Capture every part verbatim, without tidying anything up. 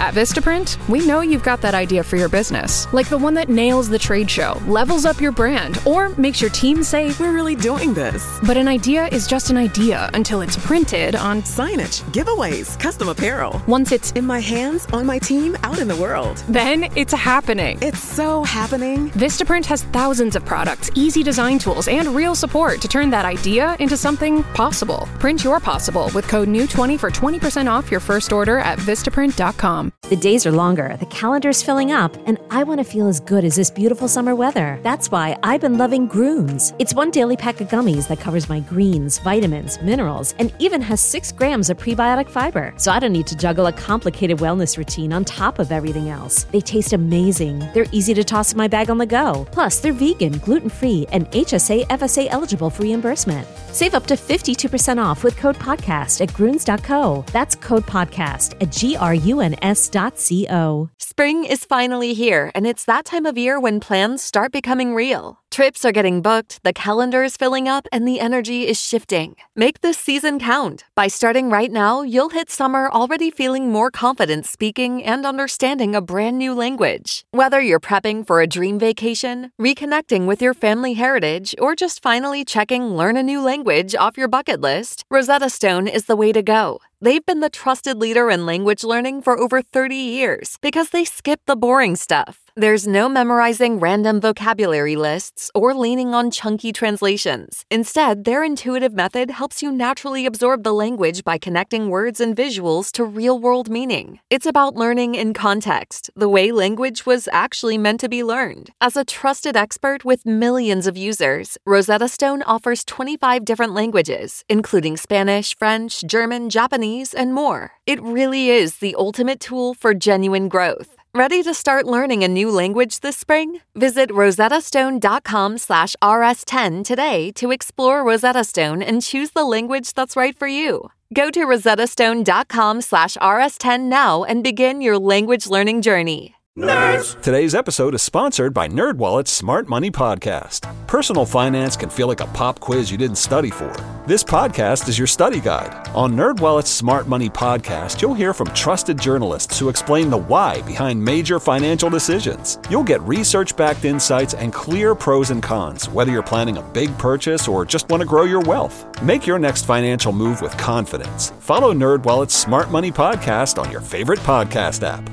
At Vistaprint, we know you've got that idea for your business, like the one that nails the trade show, levels up your brand, or makes your team say, "We're really doing this." But an idea is just an idea until it's printed on signage, giveaways, custom apparel. Once it's in my hands, on my team, out in the world. Then it's happening. It's so happening. Vistaprint has thousands of products, easy design tools, and real support to turn that idea into something possible. Print your possible with code N E W twenty for twenty percent off your first order at Vistaprint dot com. The days are longer, the calendar's filling up, and I want to feel as good as this beautiful summer weather. That's why I've been loving Grooms. It's one daily pack of gummies that covers my greens, vitamins, minerals, and even has six grams of prebiotic fiber. So I don't need to juggle a complicated wellness routine on top of everything else. They taste amazing. They're easy to toss in my bag on the go. Plus, they're vegan, gluten-free, and H S A F S A eligible for reimbursement. Save up to fifty-two percent off with code podcast at gruns dot co. That's code podcast at G R U N S dot C O. Spring is finally here, and it's that time of year when plans start becoming real. Trips are getting booked, the calendar is filling up, and the energy is shifting. Make this season count. By starting right now, you'll hit summer already feeling more confident speaking and understanding a brand new language. Whether you're prepping for a dream vacation, reconnecting with your family heritage, or just finally checking learn a new language off your bucket list, Rosetta Stone is the way to go. They've been the trusted leader in language learning for over thirty years because they skip the boring stuff. There's no memorizing random vocabulary lists or leaning on chunky translations. Instead, their intuitive method helps you naturally absorb the language by connecting words and visuals to real-world meaning. It's about learning in context, the way language was actually meant to be learned. As a trusted expert with millions of users, Rosetta Stone offers twenty-five different languages, including Spanish, French, German, Japanese, and more. It really is the ultimate tool for genuine growth. Ready to start learning a new language this spring? Visit rosettastone.com slash rs10 today to explore Rosetta Stone and choose the language that's right for you. Go to rosettastone.com slash rs10 now and begin your language learning journey. Nerds! Today's episode is sponsored by NerdWallet's Smart Money Podcast. Personal finance can feel like a pop quiz you didn't study for. This podcast is your study guide. On NerdWallet's Smart Money Podcast, you'll hear from trusted journalists who explain the why behind major financial decisions. You'll get research-backed insights and clear pros and cons, whether you're planning a big purchase or just want to grow your wealth. Make your next financial move with confidence. Follow NerdWallet's Smart Money Podcast on your favorite podcast app.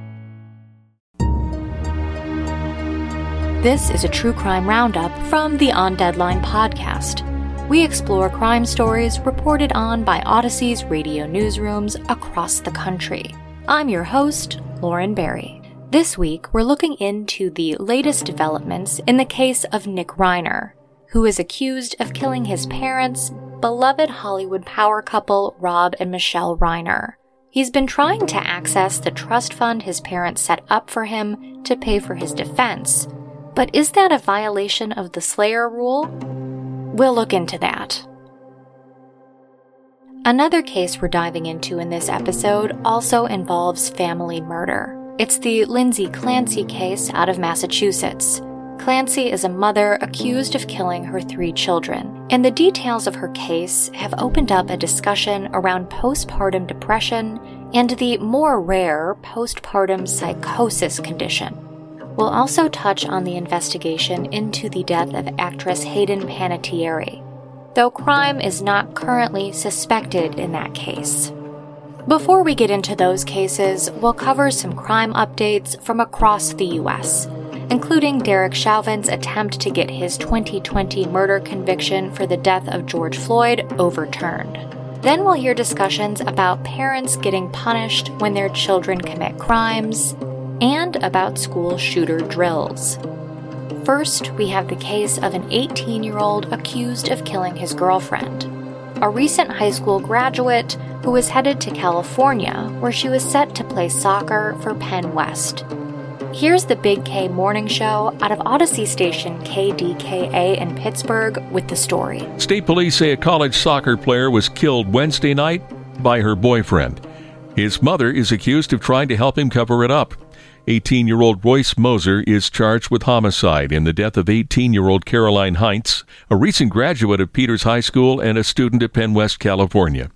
This is a true crime roundup from the On Deadline podcast. We explore crime stories reported on by Odyssey's radio newsrooms across the country. I'm your host, Lauren Barry. This week, we're looking into the latest developments in the case of Nick Reiner, who is accused of killing his parents, beloved Hollywood power couple Rob and Michelle Reiner. He's been trying to access the trust fund his parents set up for him to pay for his defense. But is that a violation of the Slayer rule? We'll look into that. Another case we're diving into in this episode also involves family murder. It's the Lindsay Clancy case out of Massachusetts. Clancy is a mother accused of killing her three children, and the details of her case have opened up a discussion around postpartum depression and the more rare postpartum psychosis condition. We'll also touch on the investigation into the death of actress Hayden Panettiere, though crime is not currently suspected in that case. Before we get into those cases, we'll cover some crime updates from across the U S, including Derek Chauvin's attempt to get his twenty twenty murder conviction for the death of George Floyd overturned. Then we'll hear discussions about parents getting punished when their children commit crimes, and about school shooter drills. First, we have the case of an eighteen-year-old accused of killing his girlfriend, a recent high school graduate who was headed to California, where she was set to play soccer for Penn West. Here's the Big K Morning Show out of Odyssey station K D K A in Pittsburgh with the story. State police say a college soccer player was killed Wednesday night by her boyfriend. His mother is accused of trying to help him cover it up. eighteen-year-old Royce Moser is charged with homicide in the death of eighteen-year-old Caroline Heinz, a recent graduate of Peters High School and a student at Penn West, California.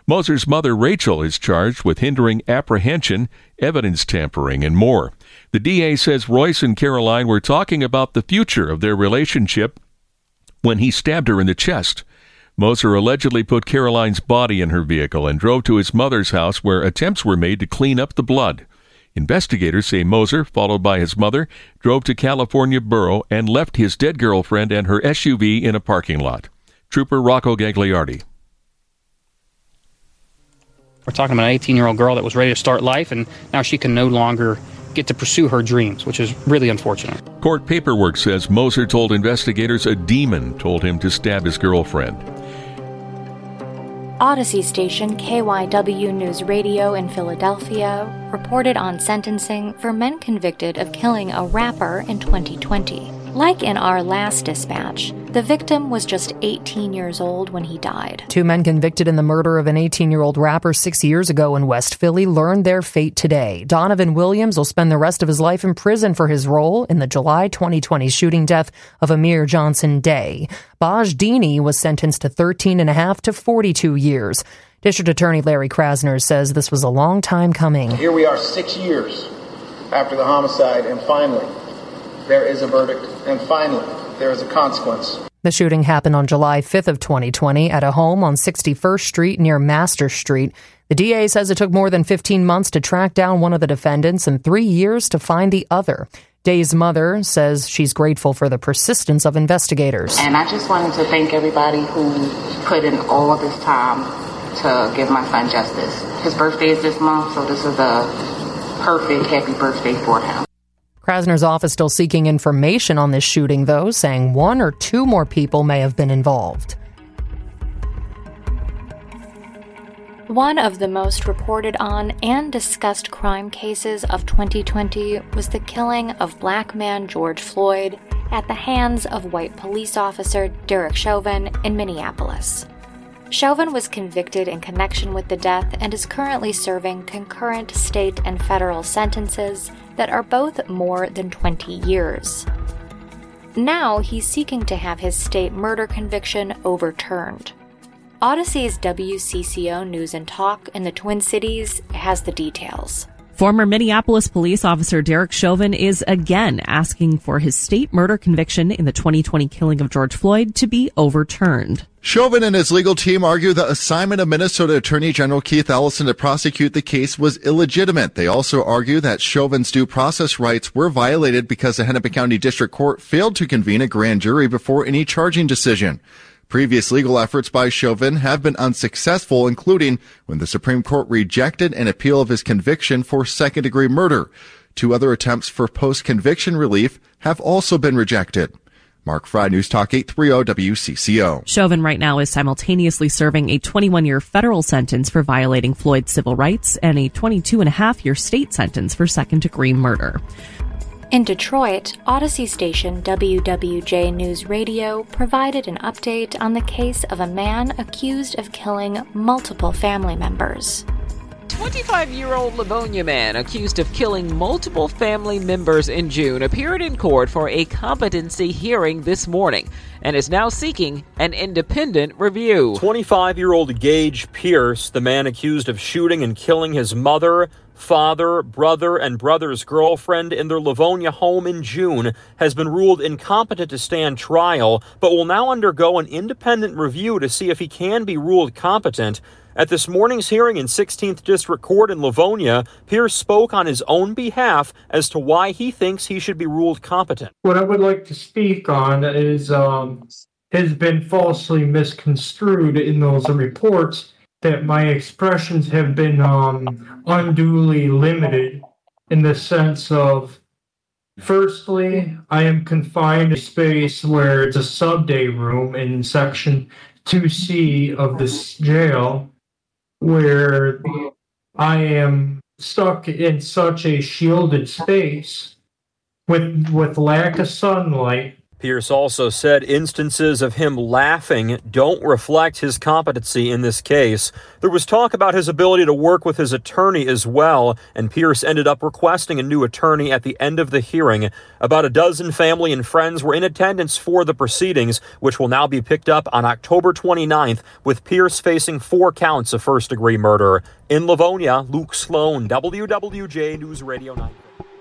Moser's mother, Rachel, is charged with hindering apprehension, evidence tampering, and more. The D A says Royce and Caroline were talking about the future of their relationship when he stabbed her in the chest. Moser allegedly put Caroline's body in her vehicle and drove to his mother's house, where attempts were made to clean up the blood. Investigators say Moser, followed by his mother, drove to California Borough and left his dead girlfriend and her S U V in a parking lot. Trooper Rocco Gagliardi. We're talking about an eighteen-year-old girl that was ready to start life, and now she can no longer get to pursue her dreams, which is really unfortunate. Court paperwork says Moser told investigators a demon told him to stab his girlfriend. Odyssey station K Y W News Radio in Philadelphia reported on sentencing for men convicted of killing a rapper in twenty twenty. Like in our last dispatch, the victim was just eighteen years old when he died. Two men convicted in the murder of an eighteen-year-old rapper six years ago in West Philly learned their fate today. Donovan Williams will spend the rest of his life in prison for his role in the July twenty twenty shooting death of Amir Johnson Day. Baj Dini was sentenced to thirteen and a half to forty-two years. District Attorney Larry Krasner says this was a long time coming. Here we are six years after the homicide, and finally, there is a verdict, and finally, there is a consequence. The shooting happened on July fifth of twenty twenty at a home on sixty-first Street near Master Street. The D A says it took more than fifteen months to track down one of the defendants and three years to find the other. Day's mother says she's grateful for the persistence of investigators. And I just wanted to thank everybody who put in all of this time to give my son justice. His birthday is this month, so this is a perfect happy birthday for him. Krasner's office still seeking information on this shooting, though, saying one or two more people may have been involved. One of the most reported on and discussed crime cases of twenty twenty was the killing of black man George Floyd at the hands of white police officer Derek Chauvin in Minneapolis. Chauvin was convicted in connection with the death and is currently serving concurrent state and federal sentences that are both more than twenty years. Now he's seeking to have his state murder conviction overturned. Odyssey's W C C O News and Talk in the Twin Cities has the details. Former Minneapolis police officer Derek Chauvin is again asking for his state murder conviction in the twenty twenty killing of George Floyd to be overturned. Chauvin and his legal team argue the assignment of Minnesota Attorney General Keith Ellison to prosecute the case was illegitimate. They also argue that Chauvin's due process rights were violated because the Hennepin County District Court failed to convene a grand jury before any charging decision. Previous legal efforts by Chauvin have been unsuccessful, including when the Supreme Court rejected an appeal of his conviction for second-degree murder. Two other attempts for post-conviction relief have also been rejected. Mark Fry, News Talk eight thirty W C C O. Chauvin right now is simultaneously serving a twenty-one-year federal sentence for violating Floyd's civil rights and a twenty-two and a half year state sentence for second-degree murder. In Detroit, Odyssey station W W J News Radio provided an update on the case of a man accused of killing multiple family members. twenty-five-year-old Livonia man accused of killing multiple family members in June appeared in court for a competency hearing this morning and is now seeking an independent review. twenty-five-year-old Gage Pierce, the man accused of shooting and killing his mother, father, brother, and brother's girlfriend in their Livonia home in June, has been ruled incompetent to stand trial, but will now undergo an independent review to see if he can be ruled competent. At this morning's hearing in sixteenth District Court in Livonia, Pierce spoke on his own behalf as to why he thinks he should be ruled competent. What I would like to speak on is um, has been falsely misconstrued in those reports, that my expressions have been um, unduly limited in the sense of, firstly, I am confined to a space where it's a sub-day room in Section two C of this jail, where I am stuck in such a shielded space with with lack of sunlight. Pierce also said instances of him laughing don't reflect his competency in this case. There was talk about his ability to work with his attorney as well, and Pierce ended up requesting a new attorney at the end of the hearing. About a dozen family and friends were in attendance for the proceedings, which will now be picked up on October twenty-ninth, with Pierce facing four counts of first-degree murder. In Livonia, Luke Sloan, W W J News Radio nine.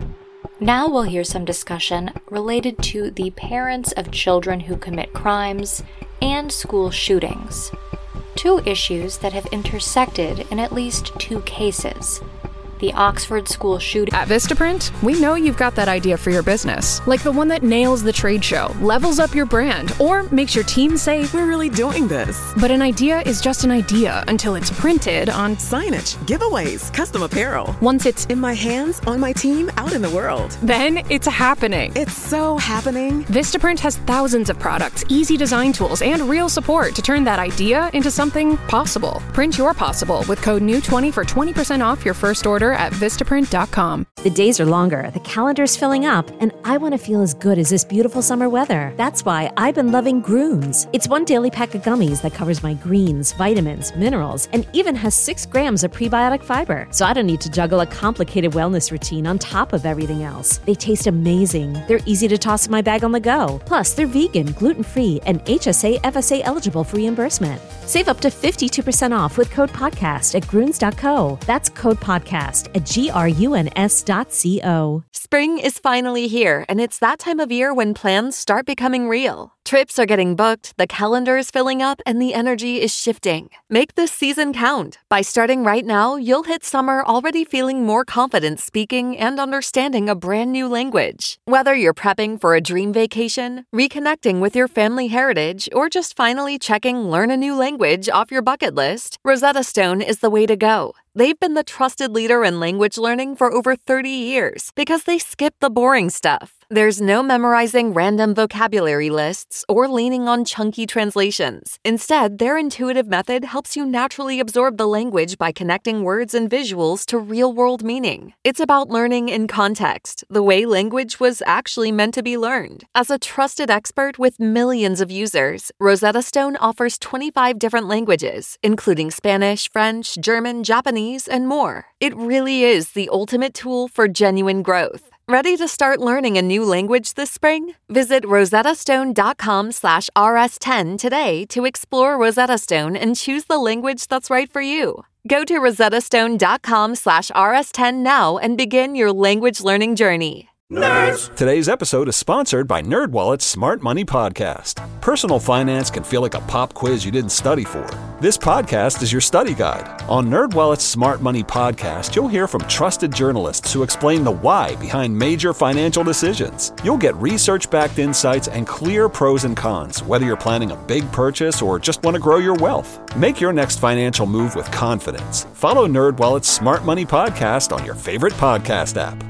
Now we'll hear some discussion related to the parents of children who commit crimes and school shootings. Two issues that have intersected in at least two cases. The Oxford school shooting. At Vistaprint, we know you've got that idea for your business, like the one that nails the trade show, levels up your brand, or makes your team say, "We're really doing this." But an idea is just an idea until it's printed on signage, giveaways, custom apparel. Once it's in my hands, on my team, out in the world. Then it's happening. It's so happening. Vistaprint has thousands of products, easy design tools, and real support to turn that idea into something possible. Print your possible with code N E W twenty for twenty percent off your first order at Vistaprint dot com. The days are longer, the calendar's filling up, and I want to feel as good as this beautiful summer weather. That's why I've been loving Grooms. It's one daily pack of gummies that covers my greens, vitamins, minerals, and even has six grams of prebiotic fiber. So I don't need to juggle a complicated wellness routine on top of everything else. They taste amazing. They're easy to toss in my bag on the go. Plus, they're vegan, gluten-free, and H S A F S A eligible for reimbursement. Save up to fifty-two percent off with code podcast at Gruns dot co. That's code podcast at G R U N S dot C O. Spring is finally here, and it's that time of year when plans start becoming real. Trips are getting booked, the calendar is filling up, and the energy is shifting. Make this season count. By starting right now, you'll hit summer already feeling more confident speaking and understanding a brand new language. Whether you're prepping for a dream vacation, reconnecting with your family heritage, or just finally checking learn a new language off your bucket list, Rosetta Stone is the way to go. They've been the trusted leader in language learning for over thirty years because they skip the boring stuff. There's no memorizing random vocabulary lists or leaning on chunky translations. Instead, their intuitive method helps you naturally absorb the language by connecting words and visuals to real-world meaning. It's about learning in context, the way language was actually meant to be learned. As a trusted expert with millions of users, Rosetta Stone offers twenty-five different languages, including Spanish, French, German, Japanese, and more. It really is the ultimate tool for genuine growth. Ready to start learning a new language this spring? Visit rosettastone.com slash rs10 today to explore Rosetta Stone and choose the language that's right for you. Go to rosettastone.com slash rs10 now and begin your language learning journey. Nerds! Today's episode is sponsored by NerdWallet's Smart Money Podcast. Personal finance can feel like a pop quiz you didn't study for. This podcast is your study guide. On NerdWallet's Smart Money Podcast, you'll hear from trusted journalists who explain the why behind major financial decisions. You'll get research-backed insights and clear pros and cons, whether you're planning a big purchase or just want to grow your wealth. Make your next financial move with confidence. Follow NerdWallet's Smart Money Podcast on your favorite podcast app.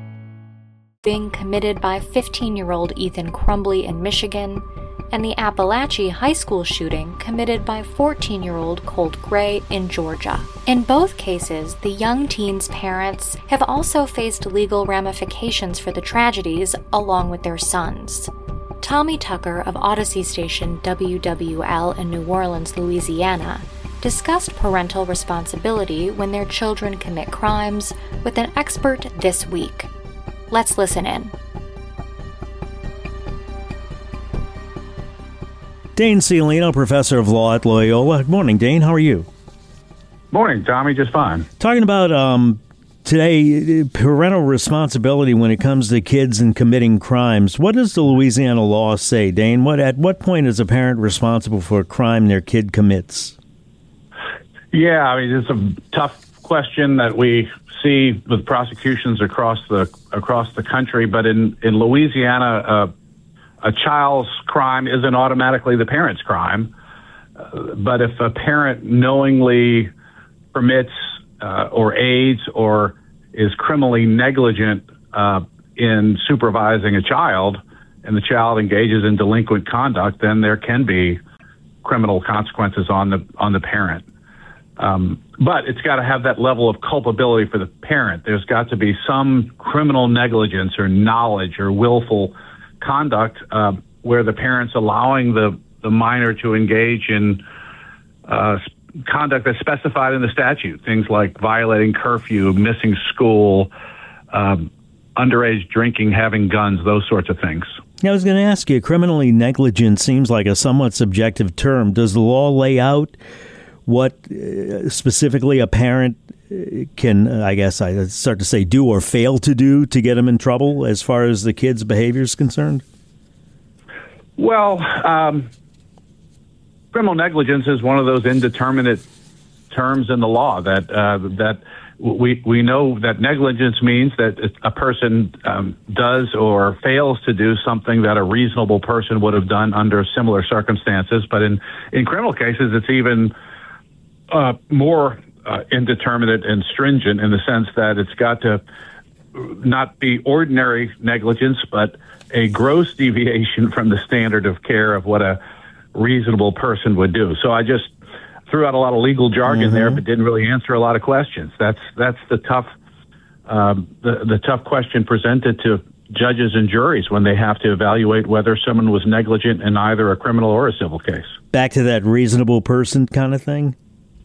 Being committed by fifteen-year-old Ethan Crumbley in Michigan, and the Appalachia High School shooting committed by fourteen-year-old Colt Gray in Georgia. In both cases, the young teen's parents have also faced legal ramifications for the tragedies along with their sons. Tommy Tucker of Odyssey station W W L in New Orleans, Louisiana, discussed parental responsibility when their children commit crimes with an expert this week. Let's listen in. Dane Ciolino, professor of law at Loyola. Good morning, Dane. How are you? Morning, Tommy. Just fine. Talking about um, today, parental responsibility when it comes to kids and committing crimes. What does the Louisiana law say, Dane? What at what point is a parent responsible for a crime their kid commits? Yeah, I mean, it's a tough question that we see with prosecutions across the across the country, but in in Louisiana, uh, a child's crime isn't automatically the parent's crime. Uh, but if a parent knowingly permits uh, or aids or is criminally negligent uh, in supervising a child, and the child engages in delinquent conduct, then there can be criminal consequences on the on the parent. Um, but it's got to have that level of culpability for the parent. There's got to be some criminal negligence or knowledge or willful conduct uh, where the parent's allowing the, the minor to engage in uh, conduct that's specified in the statute, things like violating curfew, missing school, um, underage drinking, having guns, those sorts of things. I was going to ask you, criminally negligent seems like a somewhat subjective term. Does the law lay out what uh, specifically a parent can, uh, I guess I start to say, do or fail to do to get them in trouble as far as the kid's behavior is concerned? Well, um, criminal negligence is one of those indeterminate terms in the law that uh, that we we know that negligence means that a person um, does or fails to do something that a reasonable person would have done under similar circumstances. But in, in criminal cases, it's even uh, more uh, indeterminate and stringent in the sense that it's got to not be ordinary negligence, but a gross deviation from the standard of care of what a reasonable person would do. So I just threw out a lot of legal jargon mm-hmm. there, but didn't really answer a lot of questions. That's that's the tough um, the the tough question presented to judges and juries when they have to evaluate whether someone was negligent in either a criminal or a civil case. Back to that reasonable person kind of thing?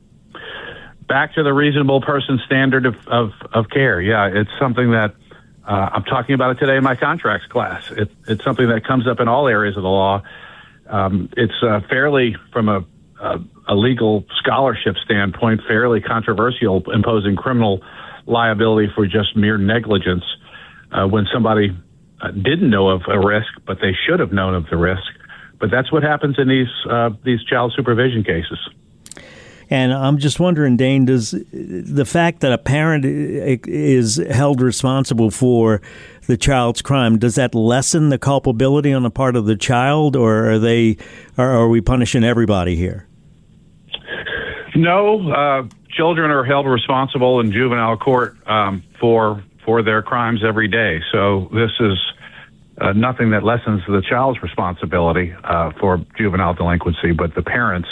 Back to the reasonable person standard of, of, of care. Yeah, it's something that uh, I'm talking about it today in my contracts class. It, it's something that comes up in all areas of the law. Um, it's uh, fairly, from a, a, a legal scholarship standpoint, fairly controversial imposing criminal liability for just mere negligence uh, when somebody uh, didn't know of a risk, but they should have known of the risk. But that's what happens in these uh, these child supervision cases. And I'm just wondering, Dane, does the fact that a parent is held responsible for the child's crime, does that lessen the culpability on the part of the child, or are they, or are we punishing everybody here? No, uh, children are held responsible in juvenile court um, for for their crimes every day. So this is uh, nothing that lessens the child's responsibility uh, for juvenile delinquency, but the parents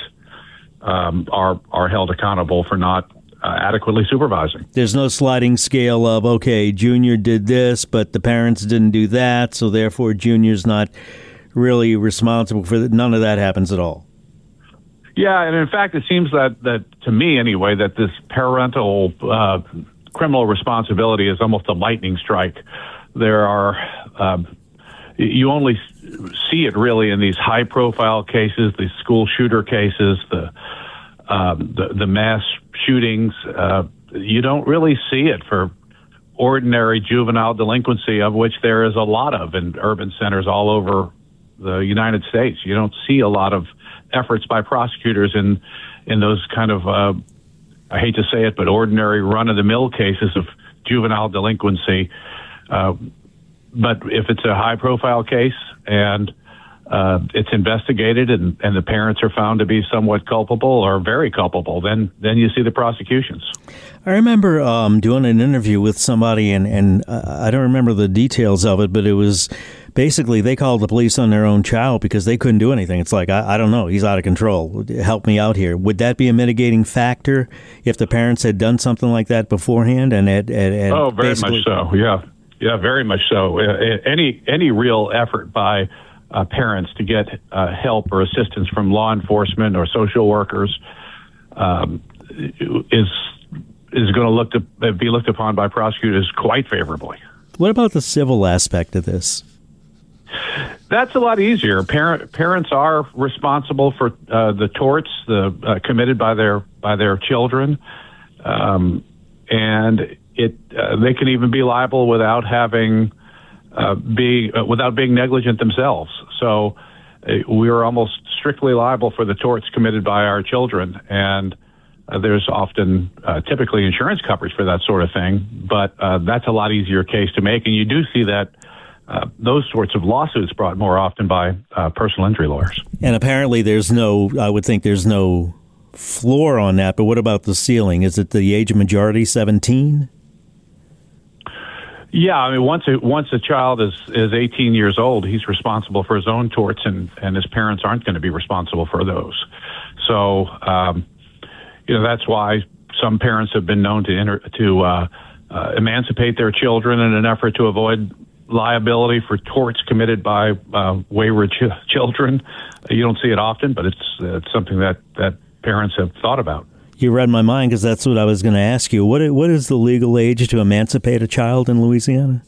Um, are are held accountable for not uh, adequately supervising. There's no sliding scale of, okay, Junior did this, but the parents didn't do that, so therefore Junior's not really responsible for that. None of that happens at all. Yeah, and in fact, it seems that, that to me anyway, that this parental uh, criminal responsibility is almost a lightning strike. There are, uh, you only see it really in these high-profile cases, these school shooter cases, the um, the, the mass shootings. Uh, you don't really see it for ordinary juvenile delinquency, of which there is a lot of in urban centers all over the United States. You don't see a lot of efforts by prosecutors in in those kind of, uh, I hate to say it, but ordinary run-of-the-mill cases of juvenile delinquency. Uh, But if it's a high-profile case and uh, it's investigated and, and the parents are found to be somewhat culpable or very culpable, then then you see the prosecutions. I remember um, doing an interview with somebody, and, and uh, I don't remember the details of it, but it was basically they called the police on their own child because they couldn't do anything. It's like, I, I don't know, he's out of control. Help me out here. Would that be a mitigating factor if the parents had done something like that beforehand? And had, had, had Oh, very much so, yeah. Yeah, very much so. Uh, any any real effort by uh, parents to get uh, help or assistance from law enforcement or social workers um, is is going to look to be looked upon by prosecutors quite favorably. What about the civil aspect of this? That's a lot easier. Parent parents are responsible for uh, the torts the uh, committed by their by their children, um, and. It uh, they can even be liable without having uh, be uh, without being negligent themselves. So uh, we are almost strictly liable for the torts committed by our children, and uh, there's often uh, typically insurance coverage for that sort of thing. But uh, that's a lot easier case to make, and you do see that uh, those sorts of lawsuits brought more often by uh, personal injury lawyers. And apparently, there's no. I would think there's no floor on that. But what about the ceiling? Is it the age of majority, seventeen? Yeah, I mean, once a, once a child is, is eighteen years old, he's responsible for his own torts, and, and his parents aren't going to be responsible for those. So, um, you know, that's why some parents have been known to enter, to uh, uh, emancipate their children in an effort to avoid liability for torts committed by uh, wayward ch- children. You don't see it often, but it's, uh, it's something that, that parents have thought about. You read my mind because that's what I was going to ask you. What What is the legal age to emancipate a child in Louisiana?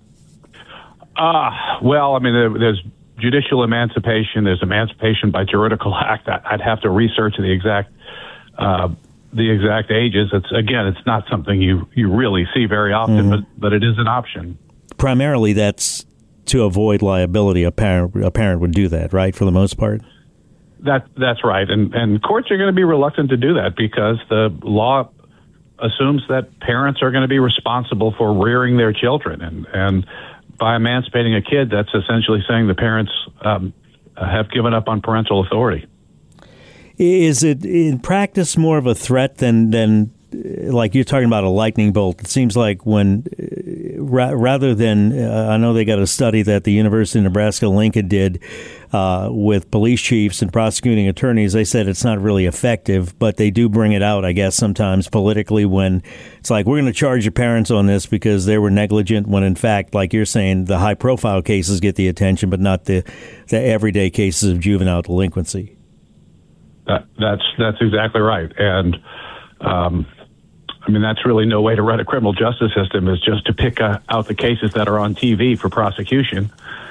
Uh, well, I mean, there, there's judicial emancipation. There's emancipation by juridical act. I, I'd have to research the exact uh, the exact ages. It's again, it's not something you, you really see very often, mm-hmm. but but it is an option. Primarily, that's to avoid liability. A parent a parent would do that, right? For the most part. That that's right, and and courts are going to be reluctant to do that because the law assumes that parents are going to be responsible for rearing their children, and and by emancipating a kid, that's essentially saying the parents um, have given up on parental authority. Is it in practice more of a threat than than like you're talking about a lightning bolt? It seems like when ra- rather than uh, I know they got a study that the University of Nebraska Lincoln did. Uh, with police chiefs and prosecuting attorneys, they said it's not really effective, but they do bring it out, I guess, sometimes politically when it's like, we're going to charge your parents on this because they were negligent, when in fact, like you're saying, the high-profile cases get the attention, but not the, the everyday cases of juvenile delinquency. That, that's that's exactly right. And, um, I mean, that's really no way to run a criminal justice system, is just to pick uh, out the cases that are on T V for prosecution.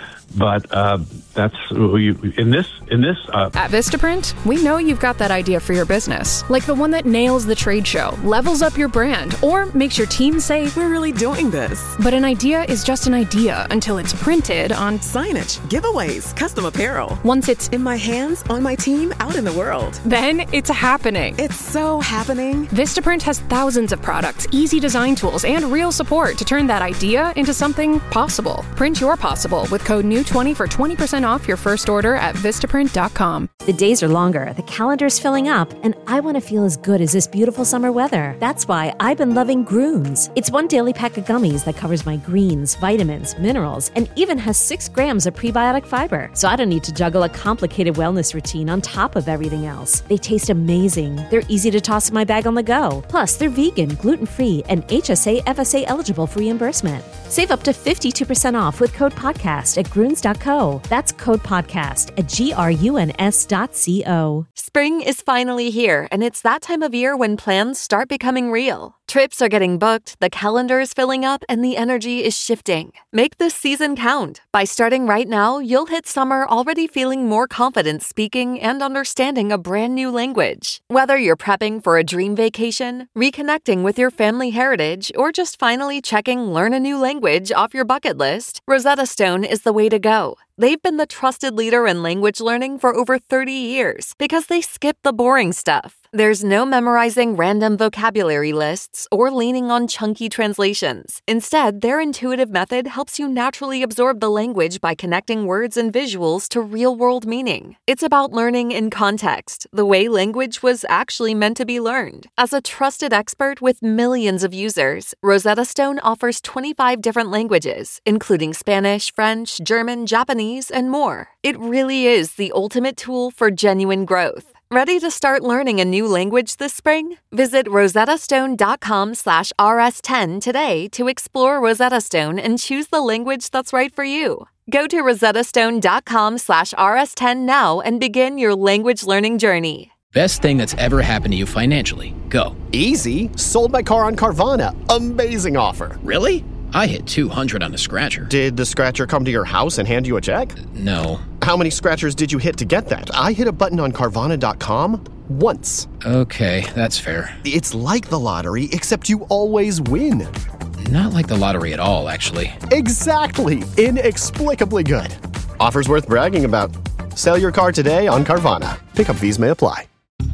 But uh, that's in this in this. Uh, At Vistaprint, we know you've got that idea for your business, like the one that nails the trade show, levels up your brand, or makes your team say, "We're really doing this." But an idea is just an idea until it's printed on signage, giveaways, custom apparel. Once it's in my hands, on my team, out in the world, then it's happening. It's so happening. Vistaprint has thousands of products, easy design tools, and real support to turn that idea into something possible. Print your possible with code new twenty for twenty percent off your first order at vistaprint dot com. The days are longer, the calendar's filling up, and I want to feel as good as this beautiful summer weather. That's why I've been loving Grooms. It's one daily pack of gummies that covers my greens, vitamins, minerals, and even has six grams of prebiotic fiber. So I don't need to juggle a complicated wellness routine on top of everything else. They taste amazing. They're easy to toss in my bag on the go. Plus, they're vegan, gluten-free, and H S A F S A eligible for reimbursement. Save up to fifty-two percent off with code podcast at gruns dot co. That's code podcast at G R U N S dot C O. Spring is finally here, and it's that time of year when plans start becoming real. Trips are getting booked, the calendar is filling up, and the energy is shifting. Make this season count. By starting right now, you'll hit summer already feeling more confident speaking and understanding a brand new language. Whether you're prepping for a dream vacation, reconnecting with your family heritage, or just finally checking learn a new language off your bucket list, Rosetta Stone is the way to go. They've been the trusted leader in language learning for over thirty years because they skip the boring stuff. There's no memorizing random vocabulary lists or leaning on chunky translations. Instead, their intuitive method helps you naturally absorb the language by connecting words and visuals to real-world meaning. It's about learning in context, the way language was actually meant to be learned. As a trusted expert with millions of users, Rosetta Stone offers twenty-five different languages, including Spanish, French, German, Japanese, and more. It really is the ultimate tool for genuine growth. Ready to start learning a new language this spring? Visit rosettastone.com slash rs10 today to explore Rosetta Stone and choose the language that's right for you. Go to rosettastone.com slash rs10 now and begin your language learning journey. Best thing that's ever happened to you financially. Go. Easy. Sold my car on Carvana. Amazing offer. Really? I hit two hundred on a scratcher. Did the scratcher come to your house and hand you a check? No. How many scratchers did you hit to get that? I hit a button on Carvana dot com once. Okay, that's fair. It's like the lottery, except you always win. Not like the lottery at all, actually. Exactly. Inexplicably good. Offers worth bragging about. Sell your car today on Carvana. Pickup fees may apply.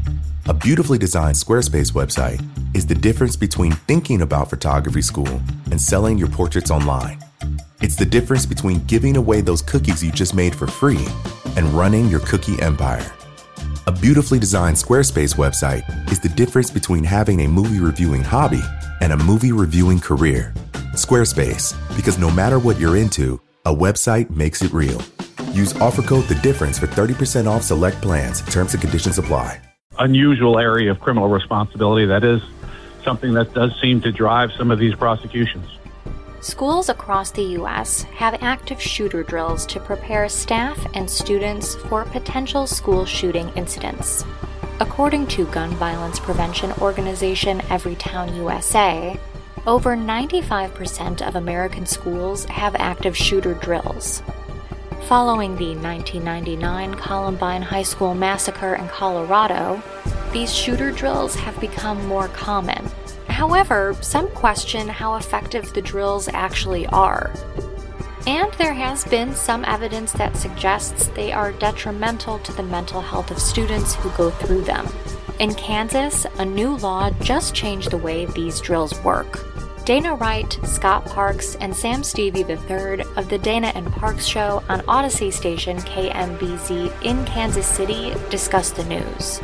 A beautifully designed Squarespace website is the difference between thinking about photography school and selling your portraits online. It's the difference between giving away those cookies you just made for free and running your cookie empire. A beautifully designed Squarespace website is the difference between having a movie reviewing hobby and a movie reviewing career. Squarespace, because no matter what you're into, a website makes it real. Use offer code The Difference for thirty percent off select plans. Terms and conditions apply. Unusual area of criminal responsibility. That is something that does seem to drive some of these prosecutions. Schools across the U S have active shooter drills to prepare staff and students for potential school shooting incidents. According to gun violence prevention organization Everytown U S A, over ninety-five percent of American schools have active shooter drills. Following the nineteen ninety-nine Columbine High School massacre in Colorado, these shooter drills have become more common. However, some question how effective the drills actually are. And there has been some evidence that suggests they are detrimental to the mental health of students who go through them. In Kansas, a new law just changed the way these drills work. Dana Wright, Scott Parks, and Sam Stevie the third of the Dana and Parks Show on Odyssey station K M B Z in Kansas City discussed the news.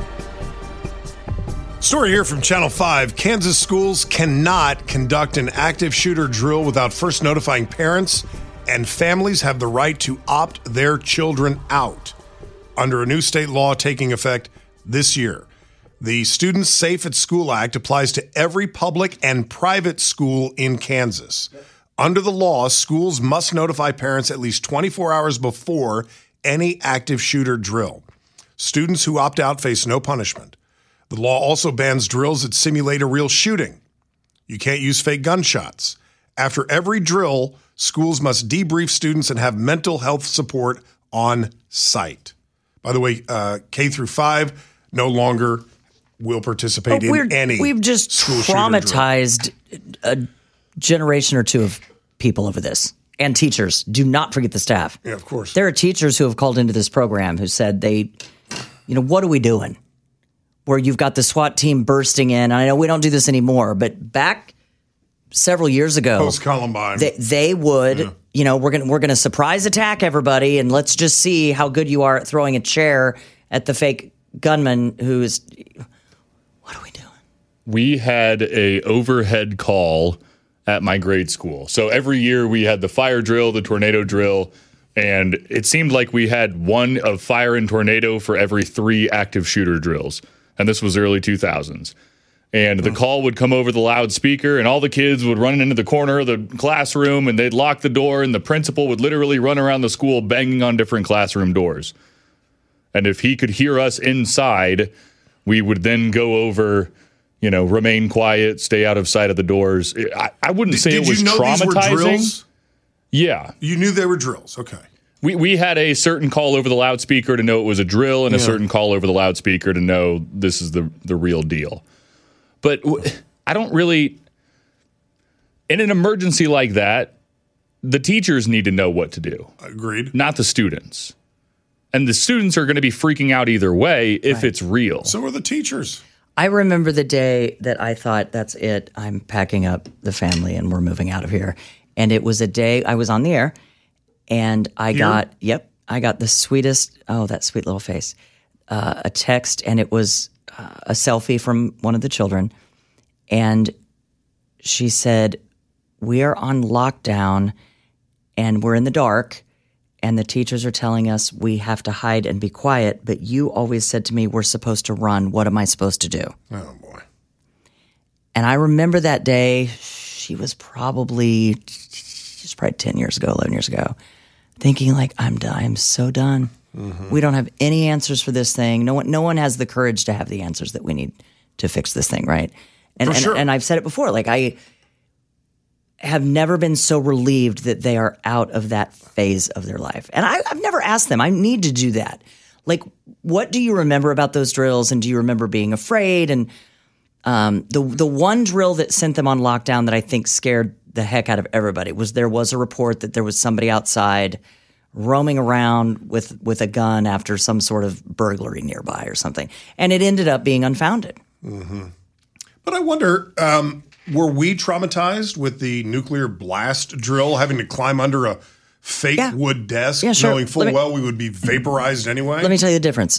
Story here from Channel five. Kansas schools cannot conduct an active shooter drill without first notifying parents, and families have the right to opt their children out under a new state law taking effect this year. The Students Safe at School Act applies to every public and private school in Kansas. Under the law, schools must notify parents at least twenty-four hours before any active shooter drill. Students who opt out face no punishment. The law also bans drills that simulate a real shooting. You can't use fake gunshots. After every drill, schools must debrief students and have mental health support on site. By the way, uh, K through five no longer will participate But we're, in any We've just school shooter drill. traumatized a generation or two of people over this. And teachers. Do not forget the staff. Yeah, of course. There are teachers who have called into this program who said they, you know, what are we doing? Where you've got the SWAT team bursting in. I know we don't do this anymore, but back several years ago, Post Columbine, they, they would, yeah. you know, we're gonna we're gonna surprise attack everybody, and let's just see how good you are at throwing a chair at the fake gunman who is. What are we doing? We had a overhead call at my grade school. So every year we had the fire drill, the tornado drill, and it seemed like we had one of fire and tornado for every three active shooter drills. And this was early two thousands. And the call would come over the loudspeaker, and all the kids would run into the corner of the classroom, and they'd lock the door, and the principal would literally run around the school banging on different classroom doors. And if he could hear us inside, we would then go over, you know, remain quiet, stay out of sight of the doors. I, I wouldn't Did, say did it was you know traumatizing. These were drills? Yeah. You knew they were drills. Okay. We we had a certain call over the loudspeaker to know it was a drill, and yeah. a certain call over the loudspeaker to know this is the, the real deal. But w- I don't really, in an emergency like that, the teachers need to know what to do. Agreed. Not the students. And the students are going to be freaking out either way if right. it's real. So are the teachers. I remember the day that I thought, that's it. I'm packing up the family and we're moving out of here. And it was a day I was on the air. And I Here? got, yep, I got the sweetest, oh, that sweet little face, uh, a text, and it was uh, a selfie from one of the children. And she said, we are on lockdown and we're in the dark, and the teachers are telling us we have to hide and be quiet, but you always said to me, we're supposed to run. What am I supposed to do? Oh, boy. And I remember that day, she was probably, she was probably ten years ago, eleven years ago. Thinking like, I'm done. I'm so done. Mm-hmm. We don't have any answers for this thing. No one, no one has the courage to have the answers that we need to fix this thing, right? And, for and, sure. and I've said it before. Like, I have never been so relieved that they are out of that phase of their life. And I, I've never asked them. I need to do that. Like, what do you remember about those drills? And do you remember being afraid? And um, the the one drill that sent them on lockdown that I think scared the heck out of everybody was there was a report that there was somebody outside roaming around with with a gun after some sort of burglary nearby or something, and it ended up being unfounded. Mm-hmm. But I wonder, um, were we traumatized with the nuclear blast drill, having to climb under a fake yeah. wood desk, yeah, sure. knowing full me, well we would be vaporized anyway? Let me tell you the difference.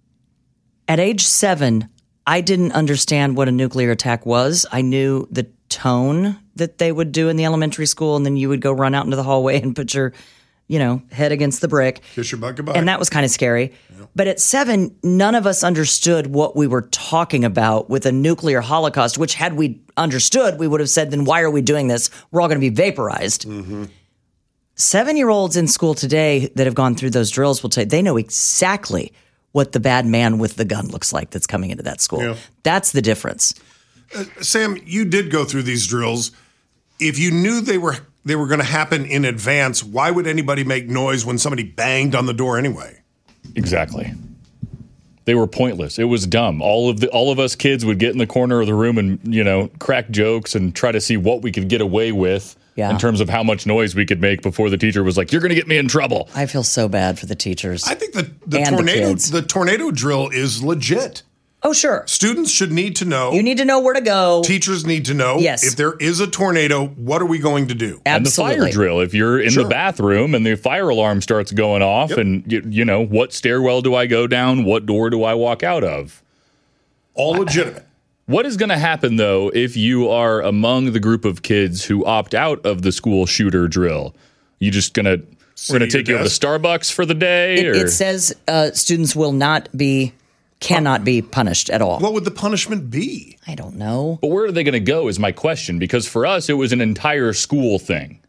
At age seven, I didn't understand what a nuclear attack was. I knew the tone that they would do in the elementary school, and then you would go run out into the hallway and put your, you know, head against the brick. Kiss your butt goodbye. And that was kind of scary. Yeah. But at seven, none of us understood what we were talking about with a nuclear holocaust, which had we understood, we would have said, then why are we doing this? We're all going to be vaporized. Mm-hmm. Seven-year-olds in school today that have gone through those drills will tell you they know exactly what the bad man with the gun looks like that's coming into that school. Yeah. That's the difference. Uh, Sam, you did go through these drills. If you knew they were they were going to happen in advance, why would anybody make noise when somebody banged on the door anyway? Exactly. They were pointless. It was dumb. All of the all of us kids would get in the corner of the room and, you know, crack jokes and try to see what we could get away with yeah. in terms of how much noise we could make before the teacher was like, "You're going to get me in trouble." I feel so bad for the teachers. I think the, the tornado the, the tornado drill is legit. Oh, sure. Students should need to know. You need to know where to go. Teachers need to know. Yes. If there is a tornado, what are we going to do? Absolutely. And the fire drill. If you're in Sure. the bathroom and the fire alarm starts going off Yep. and, you, you know, what stairwell do I go down? What door do I walk out of? All legitimate. What is going to happen, though, if you are among the group of kids who opt out of the school shooter drill? You just going to we're going to take you over to Starbucks for the day? It, or? it says uh, students will not be, cannot be punished at all. What would the punishment be? I don't know. But where are they going to go is my question, because for us, it was an entire school thing.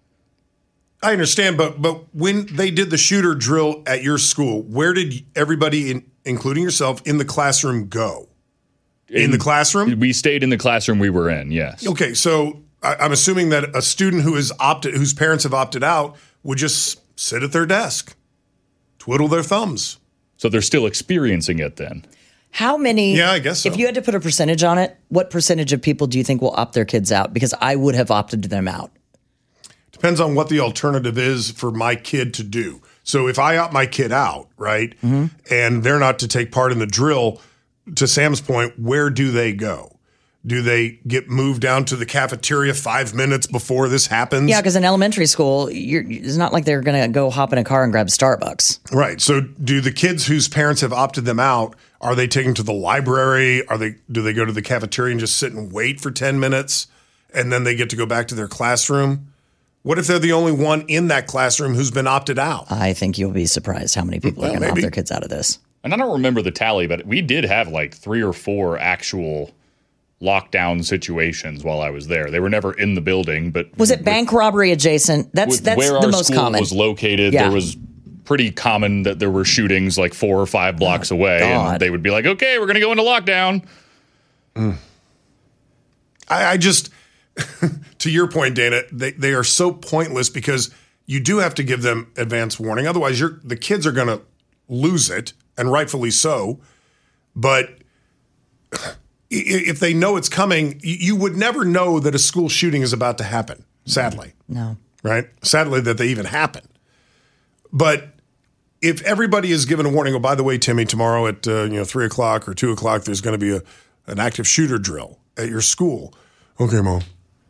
I understand, but but when they did the shooter drill at your school, where did everybody, in, including yourself, in the classroom go? In, in the classroom? We stayed in the classroom we were in, yes. Okay, so I, I'm assuming that a student who is opted, whose parents have opted out, would just sit at their desk, twiddle their thumbs. So they're still experiencing it then. How many? Yeah, I guess so. If you had to put a percentage on it, what percentage of people do you think will opt their kids out? Because I would have opted them out. Depends on what the alternative is for my kid to do. So if I opt my kid out, right, mm-hmm. and they're not to take part in the drill, to Sam's point, where do they go? Do they get moved down to the cafeteria five minutes before this happens? Yeah, because in elementary school, you're, it's not like they're going to go hop in a car and grab Starbucks. Right. So do the kids whose parents have opted them out, are they taken to the library? Are they? Do they go to the cafeteria and just sit and wait for ten minutes, and then they get to go back to their classroom? What if they're the only one in that classroom who's been opted out? I think you'll be surprised how many people well, are going to opt their kids out of this. And I don't remember the tally, but we did have like three or four actual lockdown situations while I was there. They were never in the building, but was it bank robbery adjacent? That's that's where the our most school common. Was located. Yeah. There was pretty common that there were shootings like four or five blocks oh, away, God. And they would be like, "Okay, we're going to go into lockdown." Mm. I, I just, to your point, Dana, they they are so pointless because you do have to give them advance warning. Otherwise, you're the kids are going to lose it, and rightfully so. But if they know it's coming, you would never know that a school shooting is about to happen, sadly. No. Right? Sadly that they even happen. But if everybody is given a warning, oh, by the way, Timmy, tomorrow at uh, you know three o'clock or two o'clock, there's going to be a an active shooter drill at your school. Okay, Mom.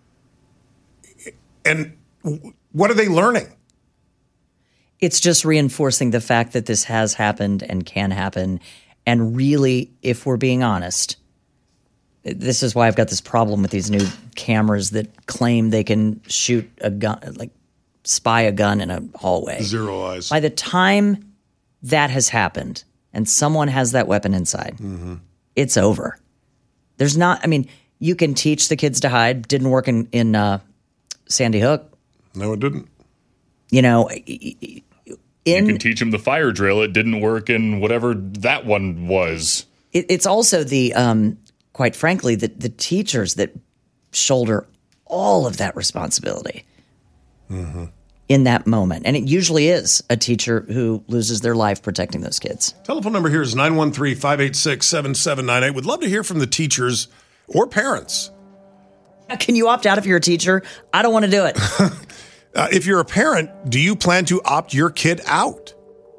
And what are they learning? It's just reinforcing the fact that this has happened and can happen. And really, if we're being honest, this is why I've got this problem with these new cameras that claim they can shoot a gun, like spy a gun in a hallway. Zero eyes. By the time that has happened and someone has that weapon inside, mm-hmm. it's over. There's not, I mean, you can teach the kids to hide. Didn't work in, in uh, Sandy Hook. No, it didn't. You know, in, you can teach them the fire drill. It didn't work in whatever that one was. It, it's also the, um, quite frankly, the, the teachers that shoulder all of that responsibility mm-hmm. in that moment. And it usually is a teacher who loses their life protecting those kids. Telephone number here is nine one three, five eight six, seven seven nine eight. Would love to hear from the teachers or parents. Can you opt out if you're a teacher? I don't want to do it. uh, if you're a parent, do you plan to opt your kid out?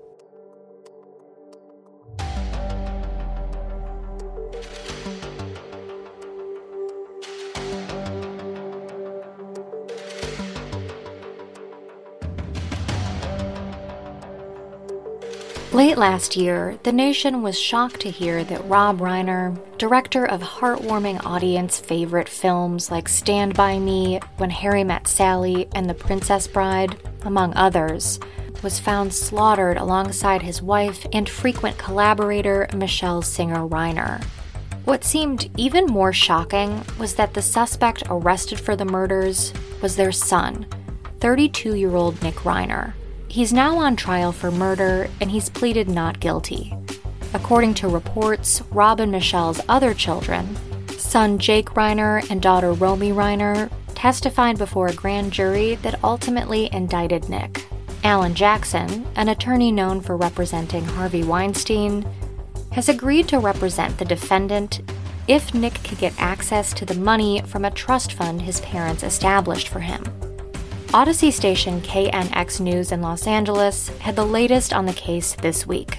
Late last year, the nation was shocked to hear that Rob Reiner, director of heartwarming audience favorite films like Stand By Me, When Harry Met Sally, and The Princess Bride, among others, was found slaughtered alongside his wife and frequent collaborator Michelle Singer Reiner. What seemed even more shocking was that the suspect arrested for the murders was their son, thirty-two-year-old Nick Reiner. He's now on trial for murder, and he's pleaded not guilty. According to reports, Rob and Michelle's other children, son Jake Reiner and daughter Romy Reiner, testified before a grand jury that ultimately indicted Nick. Alan Jackson, an attorney known for representing Harvey Weinstein, has agreed to represent the defendant if Nick could get access to the money from a trust fund his parents established for him. Odyssey station K N X News in Los Angeles had the latest on the case this week.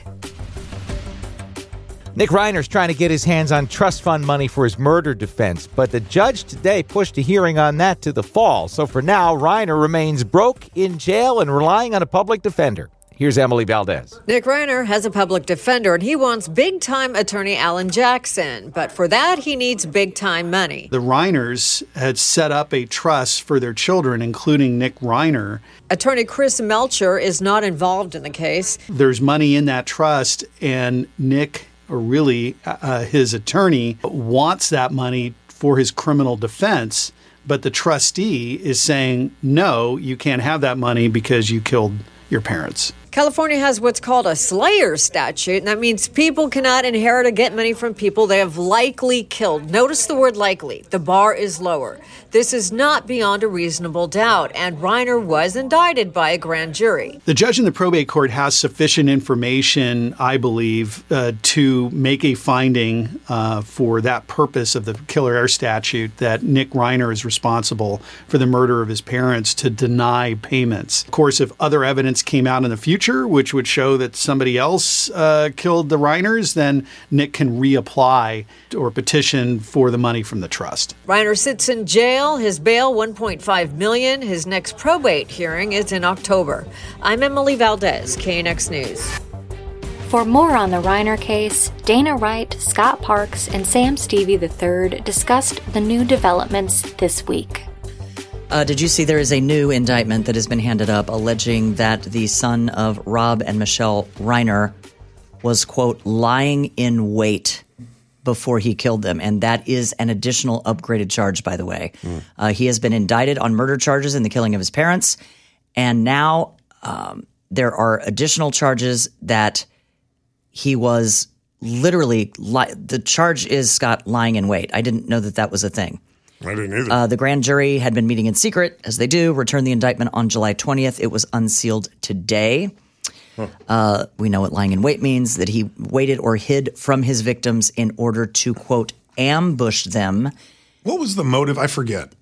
Nick Reiner's trying to get his hands on trust fund money for his murder defense, but the judge today pushed a hearing on that to the fall. So for now, Reiner remains broke, in jail, and relying on a public defender. Here's Emily Valdez. Nick Reiner has a public defender, and he wants big-time attorney Alan Jackson. But for that, he needs big-time money. The Reiners had set up a trust for their children, including Nick Reiner. Attorney Chris Melcher is not involved in the case. There's money in that trust, and Nick, or really uh, his attorney, wants that money for his criminal defense. But the trustee is saying, no, you can't have that money because you killed your parents. California has what's called a slayer statute, and that means people cannot inherit or get money from people they have likely killed. Notice the word likely. The bar is lower. This is not beyond a reasonable doubt, and Reiner was indicted by a grand jury. The judge in the probate court has sufficient information, I believe, uh, to make a finding uh, for that purpose of the killer heir statute that Nick Reiner is responsible for the murder of his parents to deny payments. Of course, if other evidence came out in the future, which would show that somebody else uh, killed the Reiners, then Nick can reapply or petition for the money from the trust. Reiner sits in jail. His bail, one point five million dollars. His next probate hearing is in October. I'm Emily Valdez, K N X News. For more on the Reiner case, Dana Wright, Scott Parks, and Sam Stevie the third discussed the new developments this week. Uh, did you see there is a new indictment that has been handed up alleging that the son of Rob and Michelle Reiner was, quote, lying in wait before he killed them. And that is an additional upgraded charge, by the way. Mm. Uh, he has been indicted on murder charges in the killing of his parents. And now um, there are additional charges that he was literally li- the charge is, Scott, lying in wait. I didn't know that that was a thing. I didn't either. Uh, the grand jury had been meeting in secret, as they do, returned the indictment on July twentieth. It was unsealed today. Huh. Uh, we know what lying in wait means, that he waited or hid from his victims in order to, quote, ambush them. What was the motive? I forget.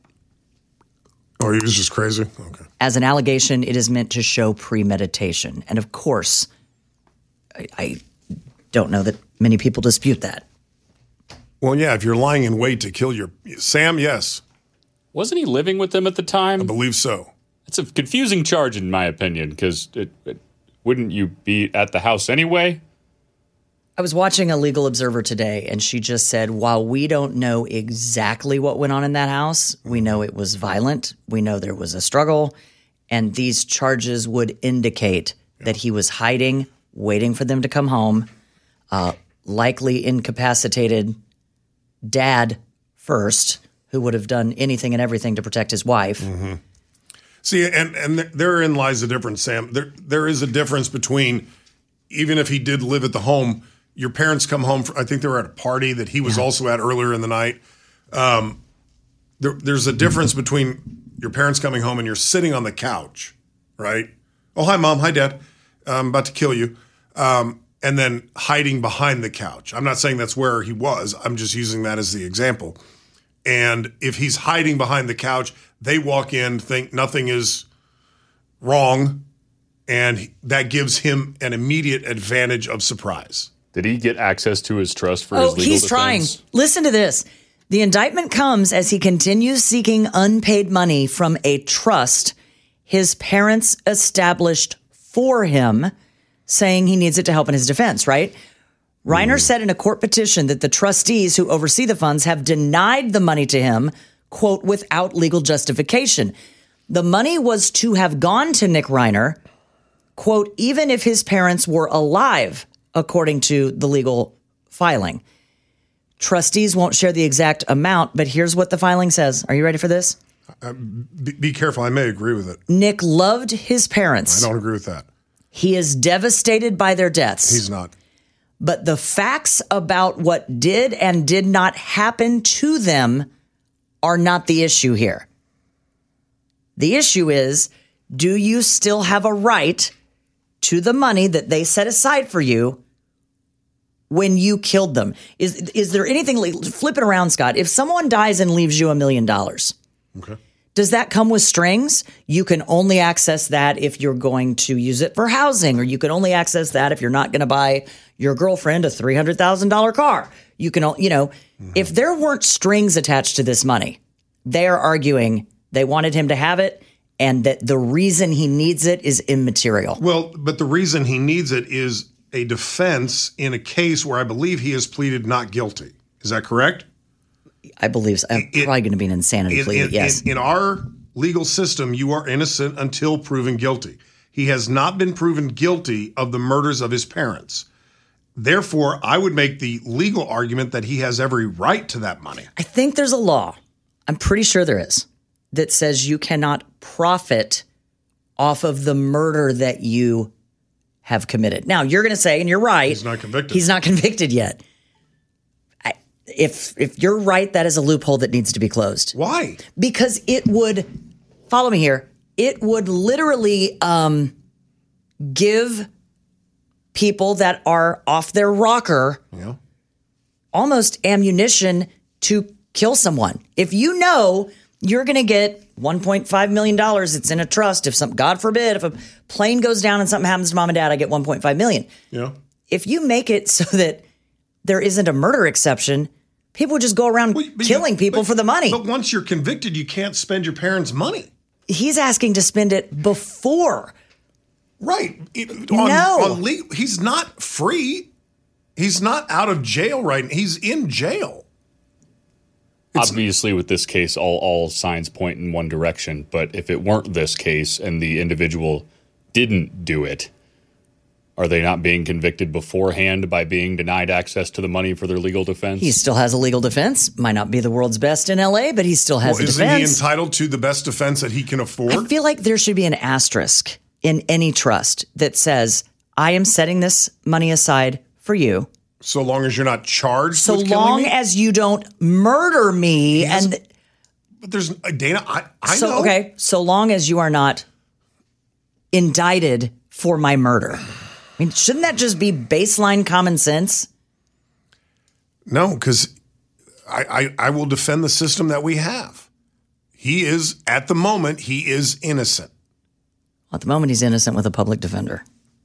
Oh, he was just crazy? Okay. As an allegation, it is meant to show premeditation. And of course, I, I don't know that many people dispute that. Well, yeah, if you're lying in wait to kill your... Sam, yes. Wasn't he living with them at the time? I believe so. It's a confusing charge, in my opinion, because it, it, wouldn't you be at the house anyway? I was watching a legal observer today, and she just said, while we don't know exactly what went on in that house, we know it was violent, we know there was a struggle, and these charges would indicate yeah. that he was hiding, waiting for them to come home, uh, likely incapacitated dad first, who would have done anything and everything to protect his wife. Mm-hmm. See, and, and therein lies the difference, Sam. There, there is a difference between, even if he did live at the home, your parents come home, for, I think they were at a party that he was yeah. also at earlier in the night. Um, there, there's a difference between your parents coming home and you're sitting on the couch, right? Oh, hi, Mom. Hi, Dad. I'm about to kill you. Um, and then hiding behind the couch. I'm not saying that's where he was. I'm just using that as the example. And if he's hiding behind the couch, they walk in, think nothing is wrong, and that gives him an immediate advantage of surprise. Did he get access to his trust for oh, his legal he's defense? trying. Listen to this. The indictment comes as he continues seeking unpaid money from a trust his parents established for him, saying he needs it to help in his defense, right? Reiner mm. said in a court petition that the trustees who oversee the funds have denied the money to him, quote, without legal justification. The money was to have gone to Nick Reiner, quote, even if his parents were alive, according to the legal filing. Trustees won't share the exact amount, but here's what the filing says. Are you ready for this? Uh, be, be careful. I may agree with it. Nick loved his parents. I don't agree with that. He is devastated by their deaths. He's not. But the facts about what did and did not happen to them are not the issue here. The issue is, do you still have a right to the money that they set aside for you when you killed them? Is is there anything, like, flip it around, Scott. If someone dies and leaves you a million dollars, okay, does that come with strings? You can only access that if you're going to use it for housing, or you can only access that if you're not going to buy your girlfriend a three hundred thousand dollars car. You can, you know, mm-hmm. if there weren't strings attached to this money, they are arguing they wanted him to have it and that the reason he needs it is immaterial. Well, but the reason he needs it is a defense in a case where I believe he has pleaded not guilty. Is that correct? I believe so. I'm it, probably going to be an insanity in, plea, in, yes. In, in our legal system, you are innocent until proven guilty. He has not been proven guilty of the murders of his parents. Therefore, I would make the legal argument that he has every right to that money. I think there's a law, I'm pretty sure there is, that says you cannot profit off of the murder that you have committed. Now, you're going to say, and you're right, he's not convicted. He's not convicted yet. I, if if you're right, that is a loophole that needs to be closed. Why? Because it would, follow me here, it would literally um, give people that are off their rocker yeah. almost ammunition to kill someone. If you know you're going to get one point five million dollars, it's in a trust. If some, God forbid, if a plane goes down and something happens to mom and dad, I get one point five million dollars. Yeah. If you make it so that there isn't a murder exception, people just go around well, killing you, people but, for the money. But once you're convicted, you can't spend your parents' money. He's asking to spend it before. Right. On, no. On le- he's not free. He's not out of jail right now. He's in jail. It's, Obviously, with this case, all, all signs point in one direction. But if it weren't this case and the individual didn't do it, are they not being convicted beforehand by being denied access to the money for their legal defense? He still has a legal defense. Might not be the world's best in L A, but he still has well, a isn't defense. Isn't he entitled to the best defense that he can afford? I feel like there should be an asterisk in any trust that says, I am setting this money aside for you. So long as you're not charged so with killing long me? as you don't murder me. Has, and But there's, Dana, I, I so, know. Okay, so long as you are not indicted for my murder. I mean, shouldn't that just be baseline common sense? No, because I, I, I will defend the system that we have. He is, at the moment, he is innocent. At the moment, he's innocent with a public defender.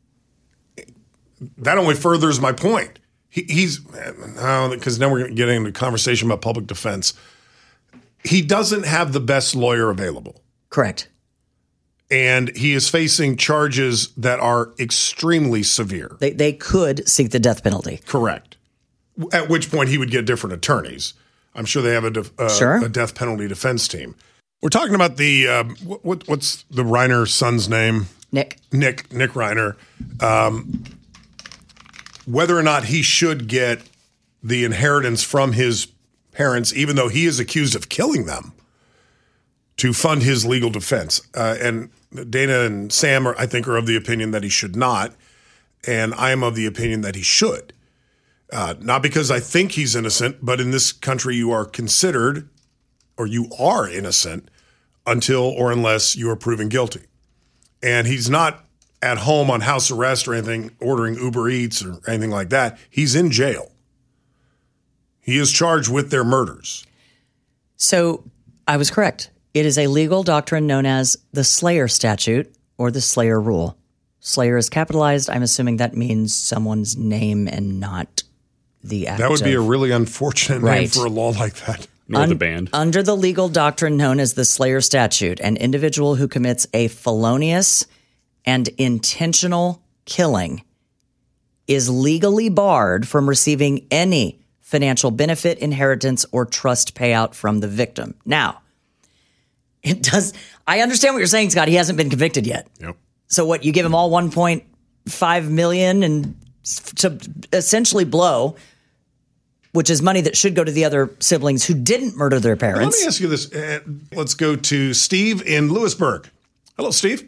That only furthers my point. He, he's, because now we're getting into a conversation about public defense. He doesn't have the best lawyer available. Correct. And he is facing charges that are extremely severe. They they could seek the death penalty. Correct. At which point he would get different attorneys. I'm sure they have a, def, uh, sure. a death penalty defense team. We're talking about the, uh, what, what's the Reiner son's name? Nick. Nick, Nick Reiner. Um, whether or not he should get the inheritance from his parents, even though he is accused of killing them, to fund his legal defense. Uh, and Dana and Sam, are, I think, are of the opinion that he should not. And I am of the opinion that he should. Uh, not because I think he's innocent, but in this country you are considered, or you are innocent, until or unless you are proven guilty. And he's not at home on house arrest or anything, ordering Uber Eats or anything like that. He's in jail. He is charged with their murders. So I was correct. It is a legal doctrine known as the Slayer statute or the Slayer rule. Slayer is capitalized. I'm assuming that means someone's name and not the act. That would of, be a really unfortunate right. name for a law like that. Nor Un- the band. Under the legal doctrine known as the Slayer statute, an individual who commits a felonious and intentional killing is legally barred from receiving any financial benefit, inheritance, or trust payout from the victim. Now, it does. I understand what you're saying, Scott. He hasn't been convicted yet. Yep. So what? You give him all one point five million and to essentially blow which is money that should go to the other siblings who didn't murder their parents. Let me ask you this. Uh, let's go to Steve in Lewisburg. Hello, Steve.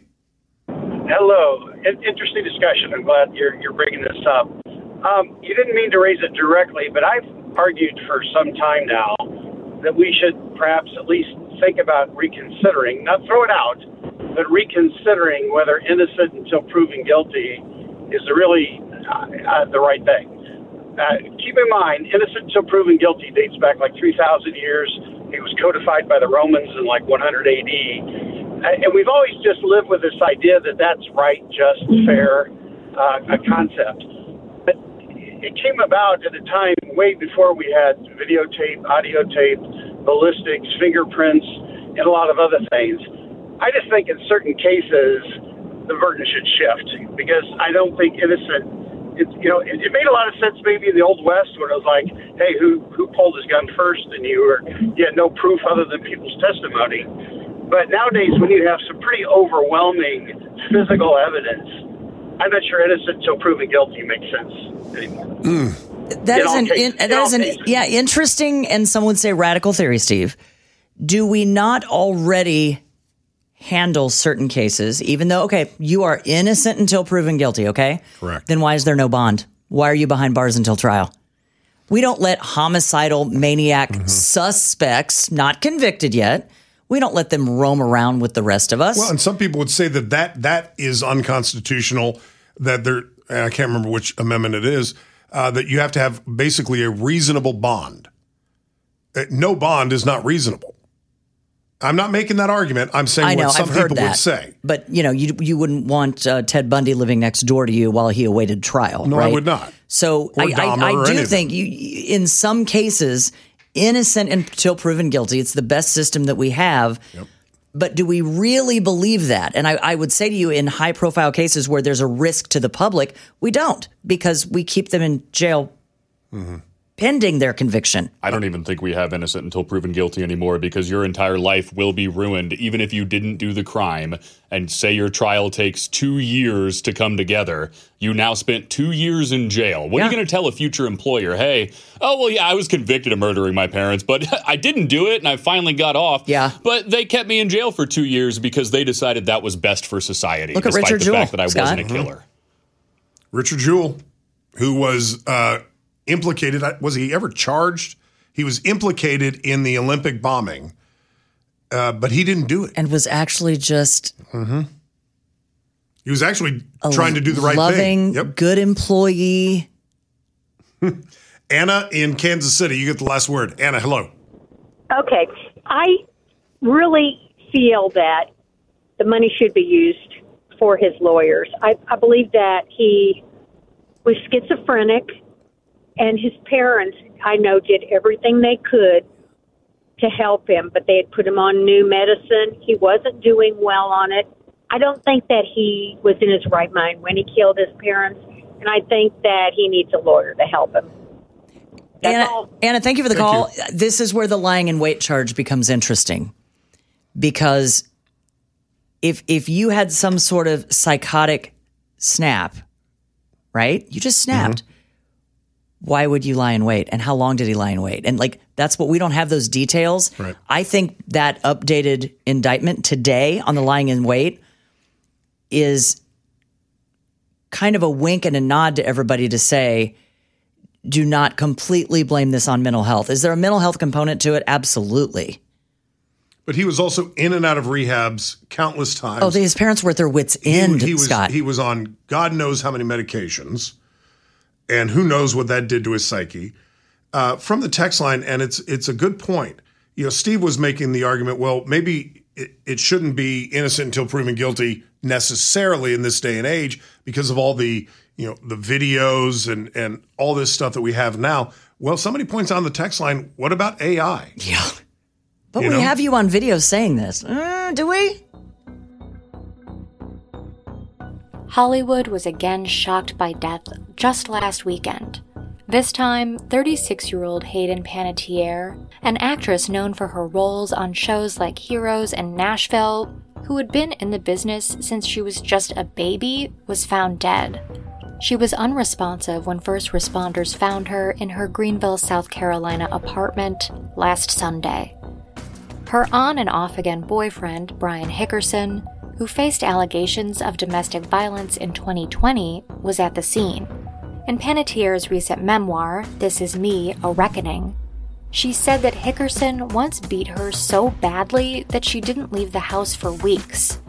Hello. In- interesting discussion. I'm glad you're you're bringing this up. Um, you didn't mean to raise it directly, but I've argued for some time now that we should perhaps at least think about reconsidering, not throw it out, but reconsidering whether innocent until proven guilty is really uh, uh, the right thing. Uh, keep in mind, innocent until proven guilty dates back like three thousand years. It was codified by the Romans in like one hundred A D. Uh, and we've always just lived with this idea that that's right, just, fair, uh, a concept. But it came about at a time way before we had videotape, audio tape, ballistics, fingerprints, and a lot of other things. I just think in certain cases, the burden should shift because I don't think innocent, it, you know, it, it made a lot of sense maybe in the Old West when it was like, hey, who, who pulled his gun first and you were, you had no proof other than people's testimony. But nowadays, when you have some pretty overwhelming physical evidence, I'm not sure innocent until proven guilty makes sense anymore. Mm. That is an in, that is an yeah interesting and some would say radical theory, Steve. Do we not already handle certain cases, even though okay, you are innocent until proven guilty? Okay, correct. Then why is there no bond? Why are you behind bars until trial? We don't let homicidal maniac mm-hmm. suspects, not convicted yet. We don't let them roam around with the rest of us. Well, and some people would say that that, that is unconstitutional, that there, and I can't remember which amendment it is, uh, that you have to have basically a reasonable bond. Uh, no bond is not reasonable. I'm not making that argument. I'm saying I know, what some I've heard people that. would say. But, you know, you you wouldn't want uh, Ted Bundy living next door to you while he awaited trial, No, right? I would not. So Or I, Dahmer I, or I do anything. think you, in some cases, innocent until proven guilty, it's the best system that we have. Yep. But do we really believe that? And I, I would say to you, in high-profile cases where there's a risk to the public, we don't, because we keep them in jail mm-hmm. pending their conviction. I don't even think we have innocent until proven guilty anymore because your entire life will be ruined even if you didn't do the crime. And say your trial takes two years to come together. You now spent two years in jail. What Yeah. are you going to tell a future employer? Hey, oh, well, yeah, I was convicted of murdering my parents, but I didn't do it and I finally got off. Yeah. But they kept me in jail for two years because they decided that was best for society. Look at despite Richard the Jewell, fact that I Scott. wasn't a killer. Richard Jewell, who was uh, implicated, was he ever charged? He was implicated in the Olympic bombing, uh, but he didn't do it. And was actually just Mm-hmm. He was actually a trying to do the right loving, thing. Yep. good employee. Anna in Kansas City, you get the last word. Anna, hello. Okay. I really feel that the money should be used for his lawyers. I, I believe that he was schizophrenic, and his parents, I know, did everything they could to help him, but they had put him on new medicine. He wasn't doing well on it. I don't think that he was in his right mind when he killed his parents, and I think that he needs a lawyer to help him. That's Anna, all. Anna, thank you for the Thank call. This is where the lying in wait charge becomes interesting, because if if you had some sort of psychotic snap, right? You just snapped. Mm-hmm. Why would you lie in wait? And how long did he lie in wait? And like, that's what we don't have those details. Right. I think that updated indictment today on the lying in wait is kind of a wink and a nod to everybody to say, do not completely blame this on mental health. Is there a mental health component to it? Absolutely. But he was also in and out of rehabs countless times. Oh, his parents were at their wits' end, he, he was, Scott. He was on God knows how many medications, and who knows what that did to his psyche. Uh, from the text line, and it's it's a good point. You know, Steve was making the argument, well, maybe it, it shouldn't be innocent until proven guilty necessarily in this day and age because of all the, you know, the videos and, and all this stuff that we have now. Well, somebody points out on the text line, what about A I? Yeah. But You we know? have you on video saying this. Uh, do we? Hollywood was again shocked by death just last weekend. This time, thirty-six-year-old Hayden Panettiere, an actress known for her roles on shows like Heroes and Nashville, who had been in the business since she was just a baby, was found dead. She was unresponsive when first responders found her in her Greenville, South Carolina apartment last Sunday. Her on and off again boyfriend, Brian Hickerson, who faced allegations of domestic violence in twenty twenty, was at the scene. In Panettiere's recent memoir, This Is Me, A Reckoning, she said that Hickerson once beat her so badly that she didn't leave the house for weeks.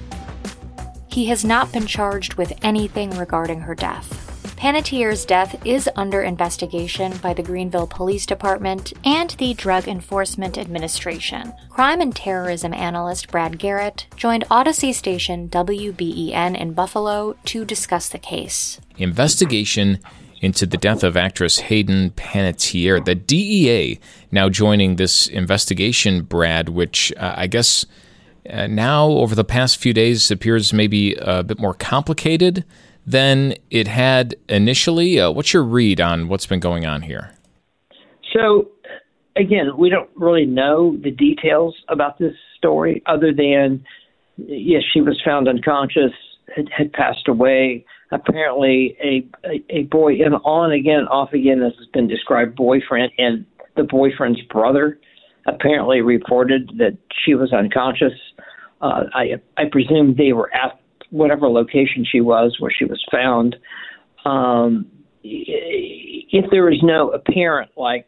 He has not been charged with anything regarding her death. Panettiere's death is under investigation by the Greenville Police Department and the Drug Enforcement Administration. Crime and terrorism analyst Brad Garrett joined Odyssey station W B E N in Buffalo to discuss the case. Investigation into the death of actress Hayden Panettiere. The D E A now joining this investigation, Brad, which uh, I guess uh, now over the past few days appears maybe a bit more complicated than it had initially. Uh, what's your read on what's been going on here? So, again, we don't really know the details about this story other than, yes, she was found unconscious, had, had passed away. Apparently, a, a, a boy, an on again, off again, as has been described, boyfriend and the boyfriend's brother apparently reported that she was unconscious. Uh, I, I presume they were at whatever location she was where she was found. Um, if there is no apparent, like,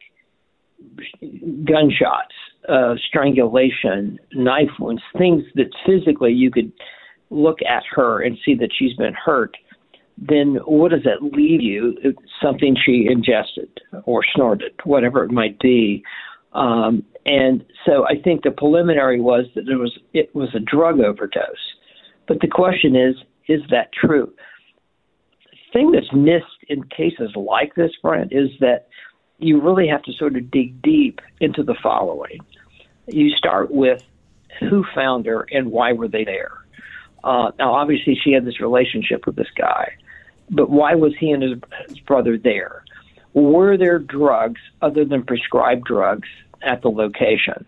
gunshots, uh, strangulation, knife wounds, things that physically you could look at her and see that she's been hurt, then what does that leave you? It's something she ingested or snorted, whatever it might be. Um, and so I think the preliminary was that it was it was a drug overdose. But the question is, is that true? The thing that's missed in cases like this, Brent, is that you really have to sort of dig deep into the following. You start with who found her and why were they there? Uh, now, obviously, she had this relationship with this guy, but why was he and his, his brother there? Were there drugs other than prescribed drugs at the location?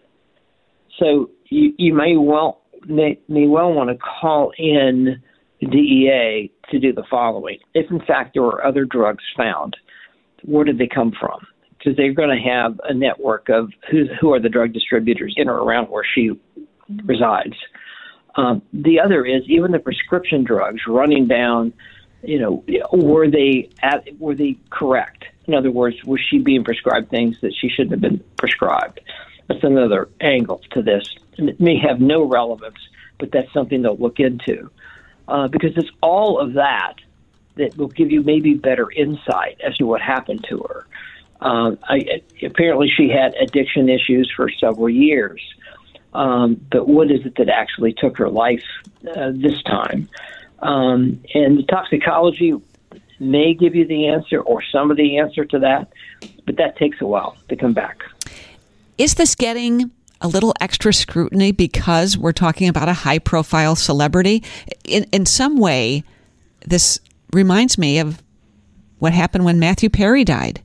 So you, you may well may, may well want to call in the D E A to do the following. If, in fact, there were other drugs found, where did they come from? Because they're going to have a network of who, who are the drug distributors in or around where she resides. Um, the other is even the prescription drugs running down, you know, were they at, were they correct? In other words, was she being prescribed things that she shouldn't have been prescribed? That's another angle to this. It may have no relevance, but that's something they'll look into. Uh, because it's all of that that will give you maybe better insight as to what happened to her. Um, I, apparently she had addiction issues for several years. Um, but what is it that actually took her life uh, this time? Um, and the toxicology may give you the answer or some of the answer to that, but that takes a while to come back. Is this getting a little extra scrutiny because we're talking about a high-profile celebrity? In, in some way, this reminds me of what happened when Matthew Perry died.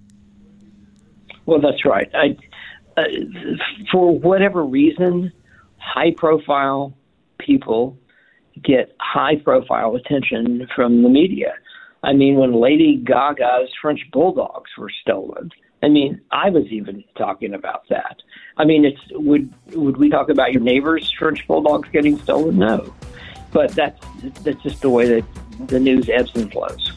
Well, that's right. I, uh, for whatever reason, high-profile people get high-profile attention from the media. I mean, when Lady Gaga's French bulldogs were stolen, I mean, I was even talking about that. I mean, it's would would we talk about your neighbor's French bulldogs getting stolen? No, but that's that's just the way that the news ebbs and flows.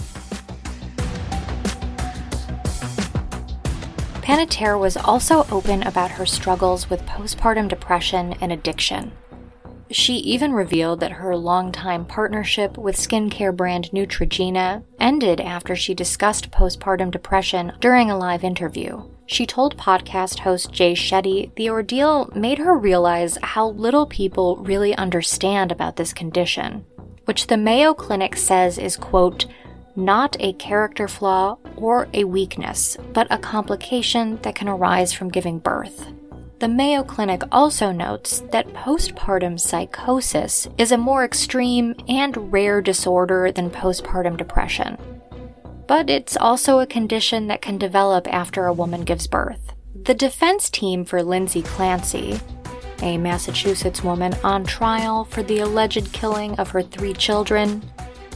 Panettiere was also open about her struggles with postpartum depression and addiction. She even revealed that her longtime partnership with skincare brand Neutrogena ended after she discussed postpartum depression during a live interview. She told podcast host Jay Shetty the ordeal made her realize how little people really understand about this condition, which the Mayo Clinic says is, quote, not a character flaw or a weakness, but a complication that can arise from giving birth. The Mayo Clinic also notes that postpartum psychosis is a more extreme and rare disorder than postpartum depression. But it's also a condition that can develop after a woman gives birth. The defense team for Lindsay Clancy, a Massachusetts woman on trial for the alleged killing of her three children,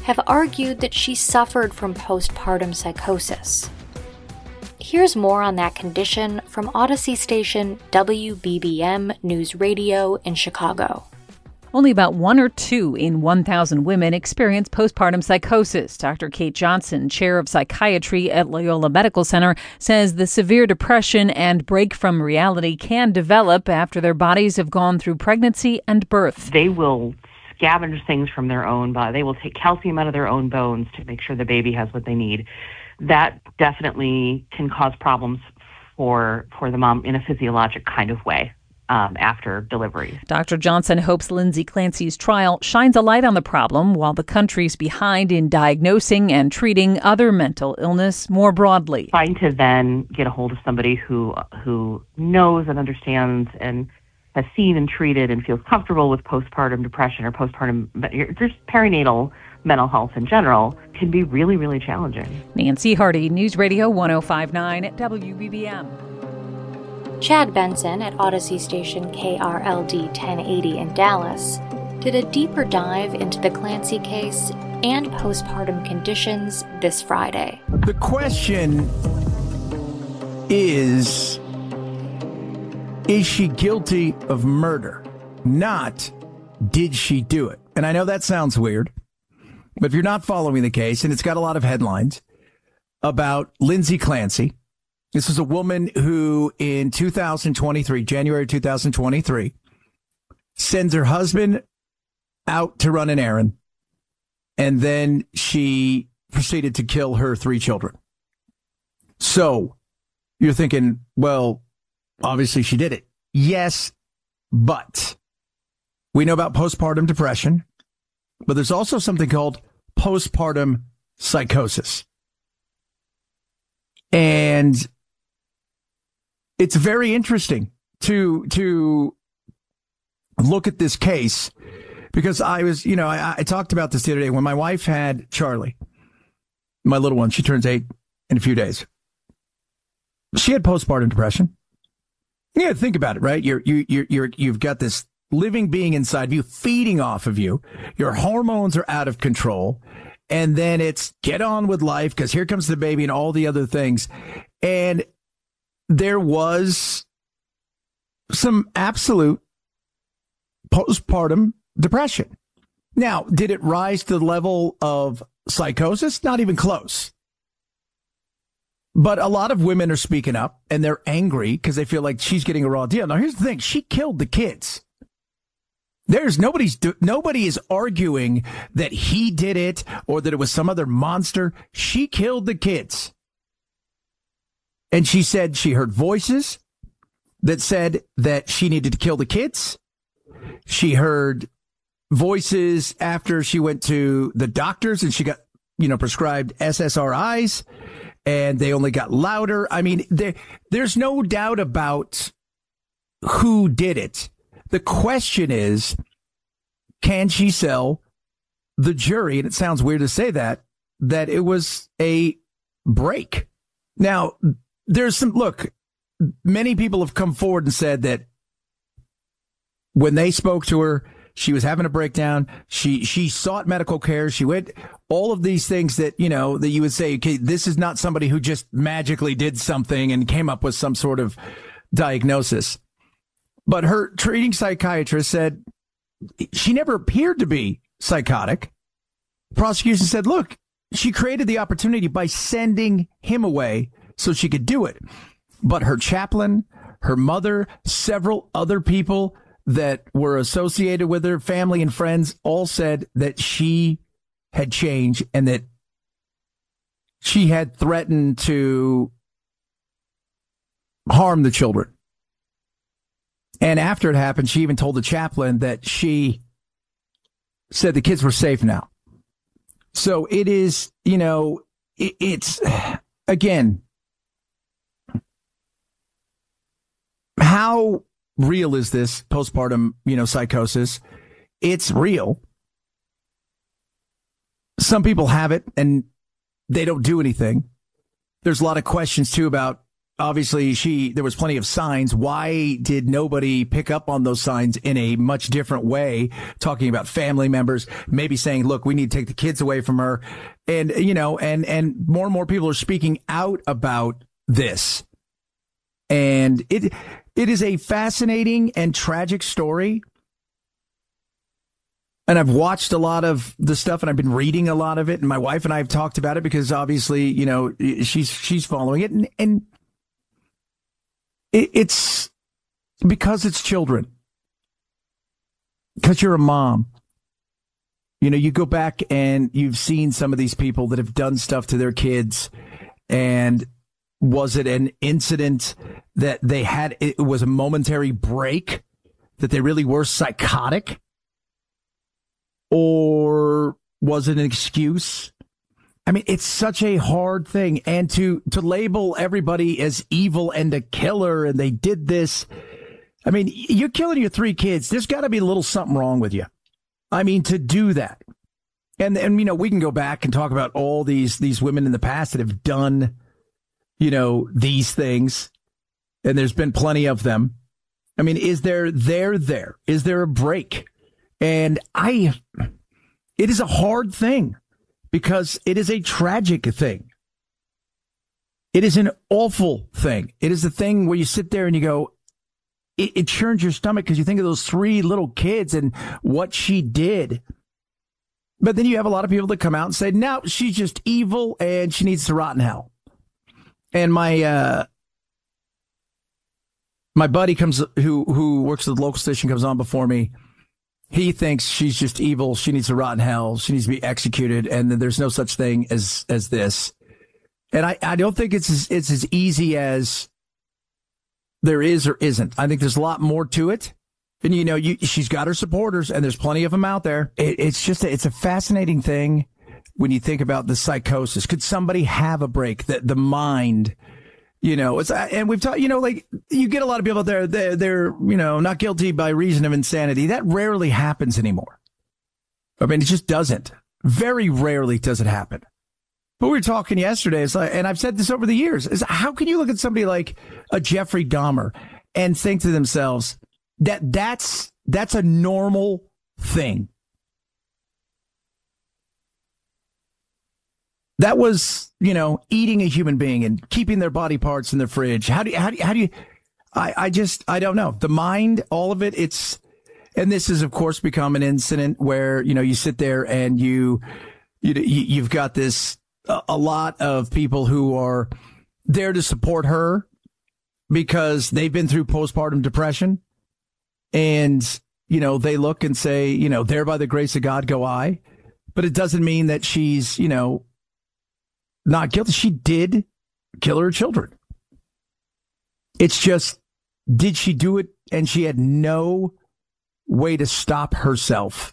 have argued that she suffered from postpartum psychosis. Here's more on that condition from Odyssey station W B B M News Radio in Chicago. Only about one or two in one thousand women experience postpartum psychosis. Doctor Kate Johnson, chair of psychiatry at Loyola Medical Center, says the severe depression and break from reality can develop after their bodies have gone through pregnancy and birth. They will scavenge things from their own body. They will take calcium out of their own bones to make sure the baby has what they need. That definitely can cause problems for for the mom in a physiologic kind of way. Um, after delivery. Doctor Johnson hopes Lindsay Clancy's trial shines a light on the problem while the country's behind in diagnosing and treating other mental illness more broadly. Trying to then get a hold of somebody who who knows and understands and has seen and treated and feels comfortable with postpartum depression or postpartum, just perinatal mental health in general can be really, really challenging. Nancy Hardy, News Radio one oh five point nine at W B B M. Chad Benson at Odyssey station K R L D ten eighty in Dallas did a deeper dive into the Clancy case and postpartum conditions this Friday. The question is, is she guilty of murder? Not, did she do it? And I know that sounds weird, but if you're not following the case, and it's got a lot of headlines about Lindsay Clancy. This is a woman who in two thousand twenty-three, January two thousand twenty-three, sends her husband out to run an errand, and then she proceeded to kill her three children. So you're thinking, well, obviously she did it. Yes, but we know about postpartum depression, but there's also something called postpartum psychosis. And it's very interesting to to look at this case because I was, you know, I, I talked about this the other day when my wife had Charlie, my little one. She turns eight in a few days. She had postpartum depression. Yeah, think about it, right? You're you you you're you've got this living being inside of you, feeding off of you. Your hormones are out of control, and then it's get on with life because here comes the baby and all the other things, and there was some absolute postpartum depression. Now, did it rise to the level of psychosis? Not even close. But a lot of women are speaking up and they're angry because they feel like she's getting a raw deal. Now, here's the thing. She killed the kids. There's nobody's, nobody is arguing that he did it or that it was some other monster. She killed the kids. And she said she heard voices that said that she needed to kill the kids. She heard voices after she went to the doctors and she got, you know, prescribed S S R Is and they only got louder. I mean, there, there's no doubt about who did it. The question is, can she sell the jury? And it sounds weird to say that, that it was a break. Now, there's some, look, many people have come forward and said that when they spoke to her, she was having a breakdown. She she sought medical care. She went all of these things that, you know, that you would say, okay, this is not somebody who just magically did something and came up with some sort of diagnosis. But her treating psychiatrist said she never appeared to be psychotic. Prosecution said, look, she created the opportunity by sending him away so she could do it. But her chaplain, her mother, several other people that were associated with her, family and friends, all said that she had changed and that she had threatened to harm the children. And after it happened, she even told the chaplain that she said the kids were safe now. So it is, you know, it, it's, again, how real is this postpartum, you know, psychosis? It's real. Some people have it and they don't do anything. There's a lot of questions, too, about obviously she there was plenty of signs. Why did nobody pick up on those signs in a much different way, talking about family members, maybe saying, look, we need to take the kids away from her. And, you know, and, and more and more people are speaking out about this. And it it is a fascinating and tragic story. And I've watched a lot of the stuff, and I've been reading a lot of it. And my wife and I have talked about it because obviously, you know, she's she's following it, and, and it, it's because it's children. Because you're a mom, you know, you go back and you've seen some of these people that have done stuff to their kids, and was it an incident that they had? It was a momentary break, that they really were psychotic. Or was it an excuse? I mean, it's such a hard thing. And to, to label everybody as evil and a killer, and they did this. I mean, you're killing your three kids. There's got to be a little something wrong with you. I mean, to do that. And, and, you know, we can go back and talk about all these, these women in the past that have done, you know, these things. And there's been plenty of them. I mean, is there there there? Is there a break? And I, it is a hard thing because it is a tragic thing. It is an awful thing. It is a thing where you sit there and you go, it, it churns your stomach because you think of those three little kids and what she did. But then you have a lot of people that come out and say, no, she's just evil and she needs to rot in hell. And my, uh, my buddy comes, who, who works at the local station, comes on before me. He thinks she's just evil. She needs to rot in hell. She needs to be executed. And then there's no such thing as, as this. And I, I don't think it's as, it's as easy as there is or isn't. I think there's a lot more to it. And, you know, you, she's got her supporters, and there's plenty of them out there. It, it's just, a, it's a fascinating thing when you think about the psychosis. Could somebody have a break? The, the mind, you know, it's, and we've talked, you know, like you get a lot of people out there, they're, they're, you know, not guilty by reason of insanity. That rarely happens anymore. I mean, it just doesn't. Very rarely does it happen. But we were talking yesterday, it's like, and I've said this over the years, is how can you look at somebody like a Jeffrey Dahmer and think to themselves that that's, that's a normal thing? That was, you know, eating a human being and keeping their body parts in the fridge. How do you, how do you, how do you, I, I just, I don't know. The mind, all of it, it's, and this has, of course, become an incident where, you know, you sit there and you, you, you've got this, a lot of people who are there to support her because they've been through postpartum depression. And, you know, they look and say, you know, there by the grace of God go I. But it doesn't mean that she's, you know, not guilty. She did kill her children. It's just, did she do it? And she had no way to stop herself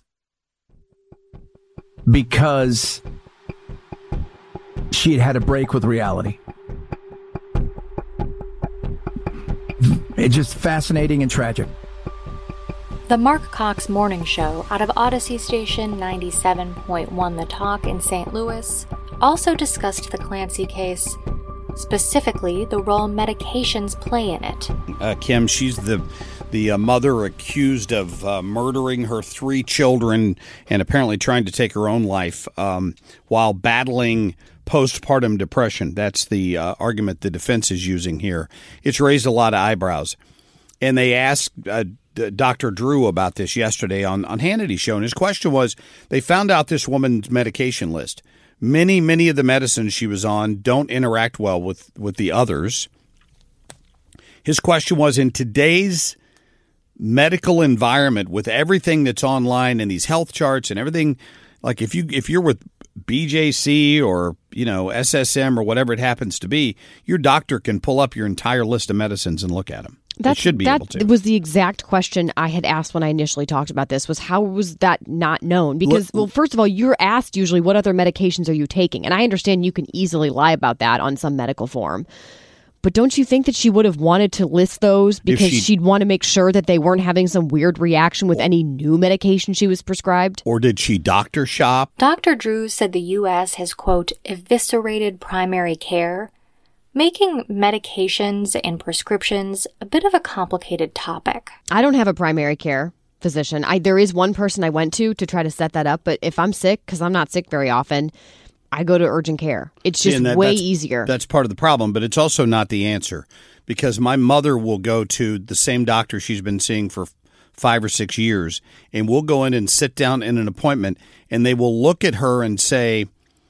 because she had had a break with reality. It's just fascinating and tragic. The Mark Cox Morning Show out of Odyssey Station ninety-seven point one The Talk in Saint Louis also discussed the Clancy case, specifically the role medications play in it. Uh, Kim, she's the the uh, mother accused of uh, murdering her three children and apparently trying to take her own life um, while battling postpartum depression. That's the uh, argument the defense is using here. It's raised a lot of eyebrows. And they asked uh, Doctor Drew about this yesterday on, on Hannity's show. And his question was, they found out this woman's medication list. Many, many of the medicines she was on don't interact well with, with the others. His question was, in today's medical environment, with everything that's online and these health charts and everything, like if you if you're with B J C or, you know, S S M or whatever it happens to be, your doctor can pull up your entire list of medicines and look at them. That should be that able to. Was the exact question I had asked when I initially talked about this, was how was that not known? Because, well, first of all, you're asked usually what other medications are you taking? And I understand you can easily lie about that on some medical form. But don't you think that she would have wanted to list those because she, she'd want to make sure that they weren't having some weird reaction with any new medication she was prescribed? Or did she doctor shop? Doctor Drew said the U S has, quote, eviscerated primary care, making medications and prescriptions a bit of a complicated topic. I don't have a primary care physician. I there is one person I went to to try to set that up, but if I'm sick, because I'm not sick very often, I go to urgent care. It's just that, way that's, easier. That's part of the problem, but it's also not the answer, because my mother will go to the same doctor she's been seeing for five or six years, and we'll go in and sit down in an appointment, and they will look at her and say,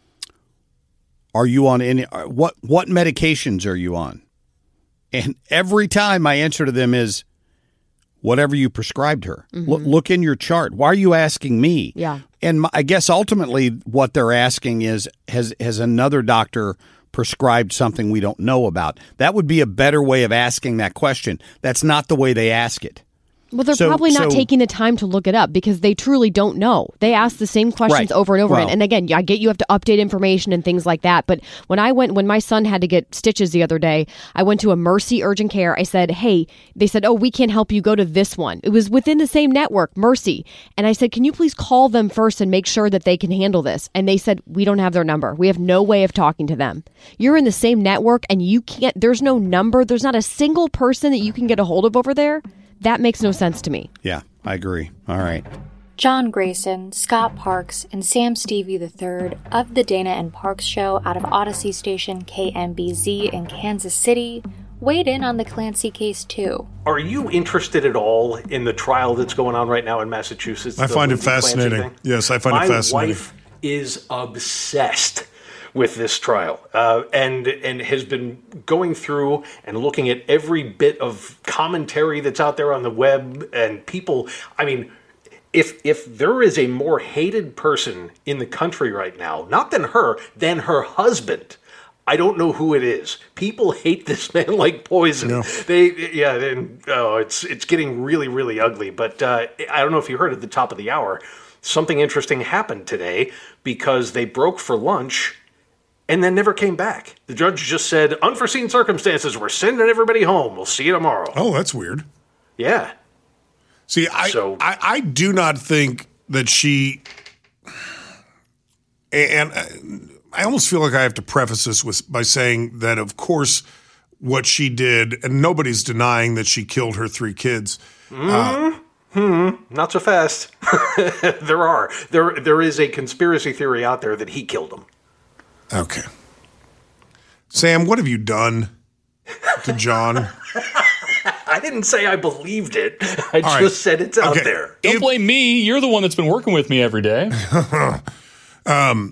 are you on any, what, what medications are you on? And every time my answer to them is, whatever you prescribed her. Mm-hmm. Look, look in your chart. Why are you asking me? Yeah. And my, I guess ultimately what they're asking is, has has another doctor prescribed something we don't know about? That would be a better way of asking that question. That's not the way they ask it. Well, they're So- probably not so- taking the time to look it up because they truly don't know. They ask the same questions Right. over and over Well- again. And again, I get you have to update information and things like that. But when I went, when my son had to get stitches the other day, I went to a Mercy urgent care. I said, hey, they said, oh, we can't help you. Go to this one. It was within the same network, Mercy. And I said, can you please call them first and make sure that they can handle this? And they said, we don't have their number. We have no way of talking to them. You're in the same network and you can't, there's no number. There's not a single person that you can get a hold of over there. That makes no sense to me. Yeah, I agree. All right. John Grayson, Scott Parks, and Sam Stevie the third of the Dana and Parks Show out of Odyssey Station K M B Z in Kansas City weighed in on the Clancy case too. Are you interested at all in the trial that's going on right now in Massachusetts? I the find it Lindsay Clancy fascinating. thing? Yes, I find My it fascinating. My wife is obsessed with this trial, uh, and and has been going through and looking at every bit of commentary that's out there on the web, and people. I mean, if if there is a more hated person in the country right now, not than her, than her husband, I don't know who it is. People hate this man like poison. Yeah. They, yeah, and, oh, it's it's getting really, really ugly. But uh, I don't know if you heard at the top of the hour, something interesting happened today because they broke for lunch and then never came back. The judge just said, unforeseen circumstances, we're sending everybody home. We'll see you tomorrow. Oh, that's weird. Yeah. See, I, So- I, I do not think that she, and I almost feel like I have to preface this with by saying that, of course, what she did, and nobody's denying that she killed her three kids. Uh, Hmm, not so fast. there are. There, there is a conspiracy theory out there that he killed them. okay. Sam, what have you done to John? I didn't say I believed it. I All just right. said it's out Okay. there. Don't blame me. You're the one that's been working with me every day. um,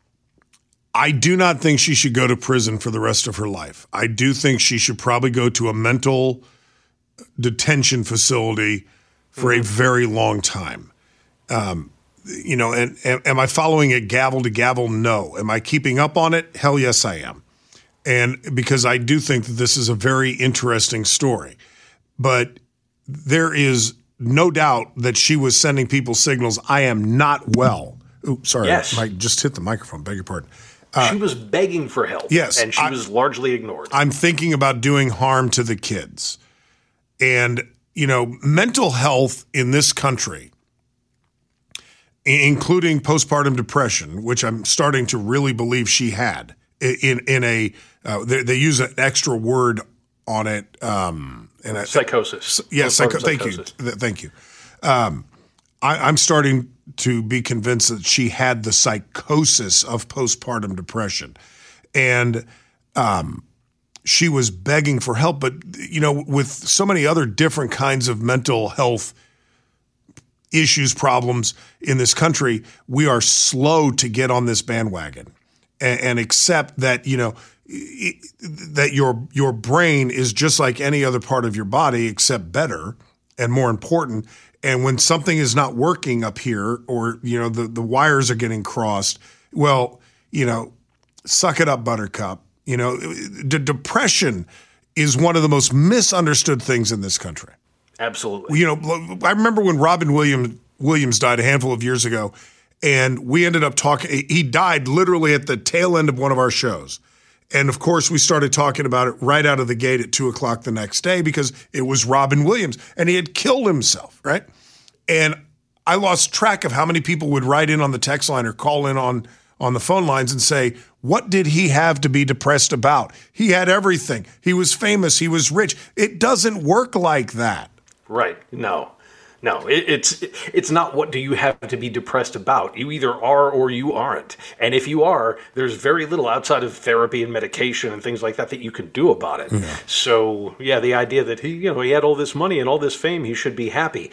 I do not think she should go to prison for the rest of her life. I do think she should probably go to a mental detention facility for a very long time. Um, you know, and, and am I following it gavel to gavel? No. Am I keeping up on it? Hell yes, I am. And because I do think that this is a very interesting story. But there is no doubt that she was sending people signals, I am not well. Ooh, sorry, Yes. I just hit the microphone, beg your pardon. she was begging for help. yes, And she I- was largely ignored. I'm thinking about doing harm to the kids. And, you know, mental health in this country, i- including postpartum depression, which I'm starting to really believe she had, i- in in a uh, they, they use an extra word on it. Um, and I- Psychosis. Yes, psycho- Postpartum thank you, psychosis. Th- thank you. Um, I, I'm starting to be convinced that she had the psychosis of postpartum depression, and um, she was begging for help. But you know, with so many other different kinds of mental health issues, problems in this country, we are slow to get on this bandwagon and, and accept that you know i- that your your brain is just like any other part of your body, except better and more important. And when something is not working up here, or you know the the wires are getting crossed, well, you know, suck it up, Buttercup. You know, d- depression is one of the most misunderstood things in this country. Absolutely. You know, I remember when Robin Williams Williams died a handful of years ago, and we ended up talking. He died literally at the tail end of one of our shows. And of course, we started talking about it right out of the gate at two o'clock the next day because it was Robin Williams and he had killed himself, right? And I lost track of how many people would write in on the text line or call in on on the phone lines and say, what did he have to be depressed about? He had everything. He was famous. He was rich. It doesn't work like that. Right. No. No, it, it's it's not what do you have to be depressed about. You either are or you aren't. And if you are, there's very little outside of therapy and medication and things like that that you can do about it. Yeah. So, yeah, the idea that he, you know, he had all this money and all this fame, he should be happy.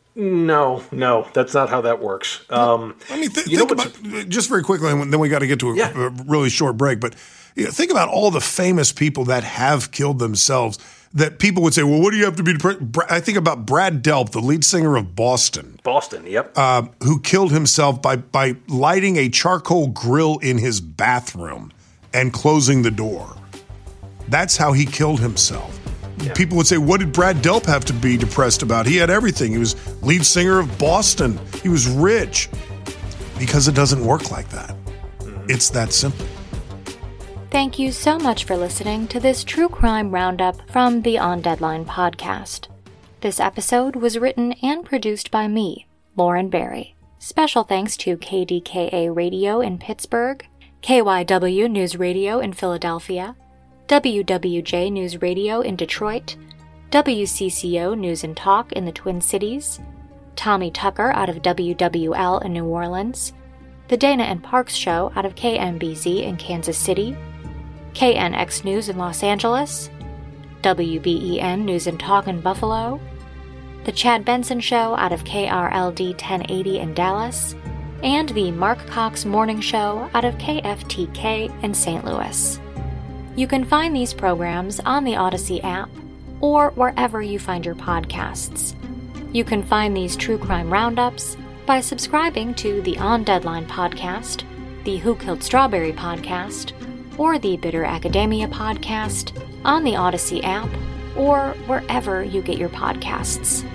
No, no, that's not how that works. Um, I mean, th- think about, just very quickly, and then we got to get to a, yeah. a really short break, but you know, think about all the famous people that have killed themselves that people would say, well, what do you have to be depressed? I think about Brad Delp, the lead singer of Boston. Boston, yep. Uh, who killed himself by, by lighting a charcoal grill in his bathroom and closing the door. That's how he killed himself. Yeah. People would say, what did Brad Delp have to be depressed about? He had everything. He was lead singer of Boston. He was rich. Because it doesn't work like that. Mm-hmm. It's that simple. Thank you so much for listening to this True Crime Roundup from the On Deadline podcast. This episode was written and produced by me, Lauren Barry. Special thanks to K D K A Radio in Pittsburgh, K Y W News Radio in Philadelphia, W W J News Radio in Detroit, W C C O News and Talk in the Twin Cities, Tommy Tucker out of W W L in New Orleans, The Dana and Parks Show out of K M B Z in Kansas City, K N X News in Los Angeles, W B E N News and Talk in Buffalo, The Chad Benson Show out of K R L D ten eighty in Dallas, and the Mark Cox Morning Show out of K F T K in Saint Louis. You can find these programs on the Odyssey app or wherever you find your podcasts. You can find these true crime roundups by subscribing to the On Deadline podcast, the Who Killed Strawberry podcast, or the Bitter Academia podcast on the Odyssey app or wherever you get your podcasts.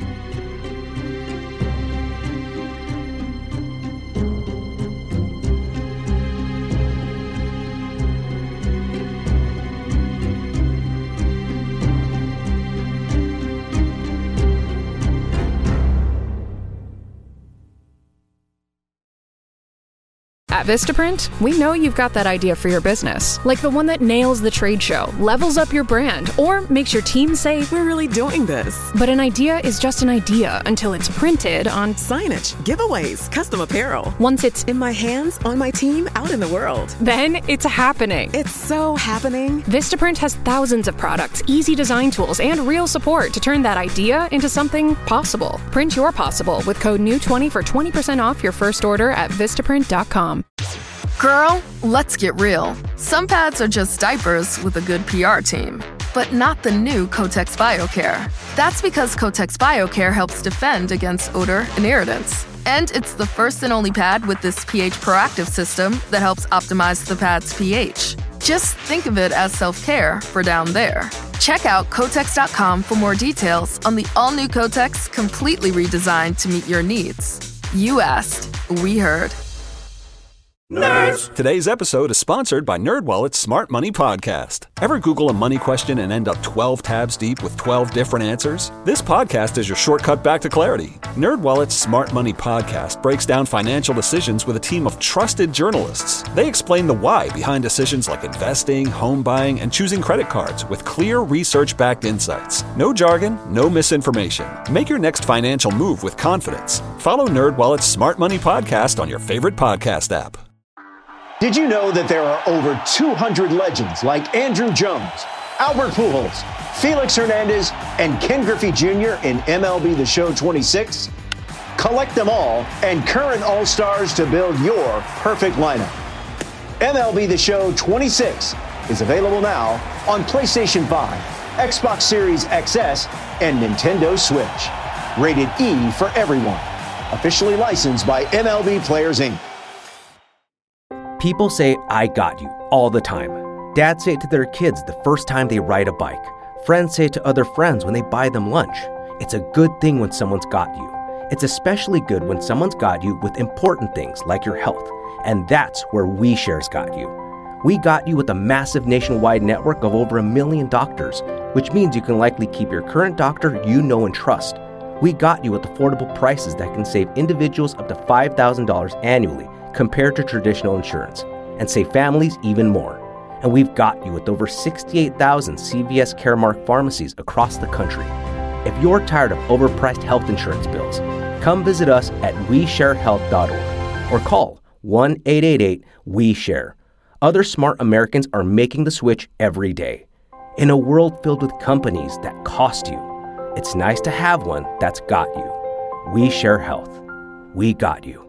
At Vistaprint, we know you've got that idea for your business, like the one that nails the trade show, levels up your brand, or makes your team say, we're really doing this. But an idea is just an idea until it's printed on signage, giveaways, custom apparel. Once it's in my hands, on my team, out in the world. Then it's happening. It's so happening. Vistaprint has thousands of products, easy design tools, and real support to turn that idea into something possible. Print your possible with code N E W twenty for twenty percent off your first order at Vistaprint dot com. Girl, let's get real. Some pads are just diapers with a good P R team, but not the new Kotex BioCare. That's because Kotex BioCare helps defend against odor and irritants. And it's the first and only pad with this pH proactive system that helps optimize the pad's pH. Just think of it as self-care for down there. Check out Kotex dot com for more details on the all-new Kotex, completely redesigned to meet your needs. You asked, we heard. Nerds! Today's episode is sponsored by NerdWallet's Smart Money Podcast. Ever Google a money question and end up twelve tabs deep with twelve different answers? This podcast is your shortcut back to clarity. NerdWallet's Smart Money Podcast breaks down financial decisions with a team of trusted journalists. They explain the why behind decisions like investing, home buying, and choosing credit cards with clear research-backed insights. No jargon, no misinformation. Make your next financial move with confidence. Follow NerdWallet's Smart Money Podcast on your favorite podcast app. Did you know that there are over two hundred legends like Andrew Jones, Albert Pujols, Felix Hernandez, and Ken Griffey Junior in M L B The Show twenty-six? Collect them all and current All-Stars to build your perfect lineup. M L B The Show twenty-six is available now on PlayStation five, Xbox Series X S, and Nintendo Switch. Rated E for everyone. Officially licensed by M L B Players, Incorporated. People say, I got you, all the time. Dads say it to their kids the first time they ride a bike. Friends say it to other friends when they buy them lunch. It's a good thing when someone's got you. It's especially good when someone's got you with important things like your health. And that's where We Share's got you. We got you with a massive nationwide network of over a million doctors, which means you can likely keep your current doctor you know and trust. We got you with affordable prices that can save individuals up to five thousand dollars annually compared to traditional insurance and save families even more. And we've got you with over sixty-eight thousand C V S Caremark pharmacies across the country. If you're tired of overpriced health insurance bills, come visit us at we share health dot org or call one eight eight eight we share. Other smart Americans are making the switch every day. In a world filled with companies that cost you, it's nice to have one that's got you. We Share Health. We got you.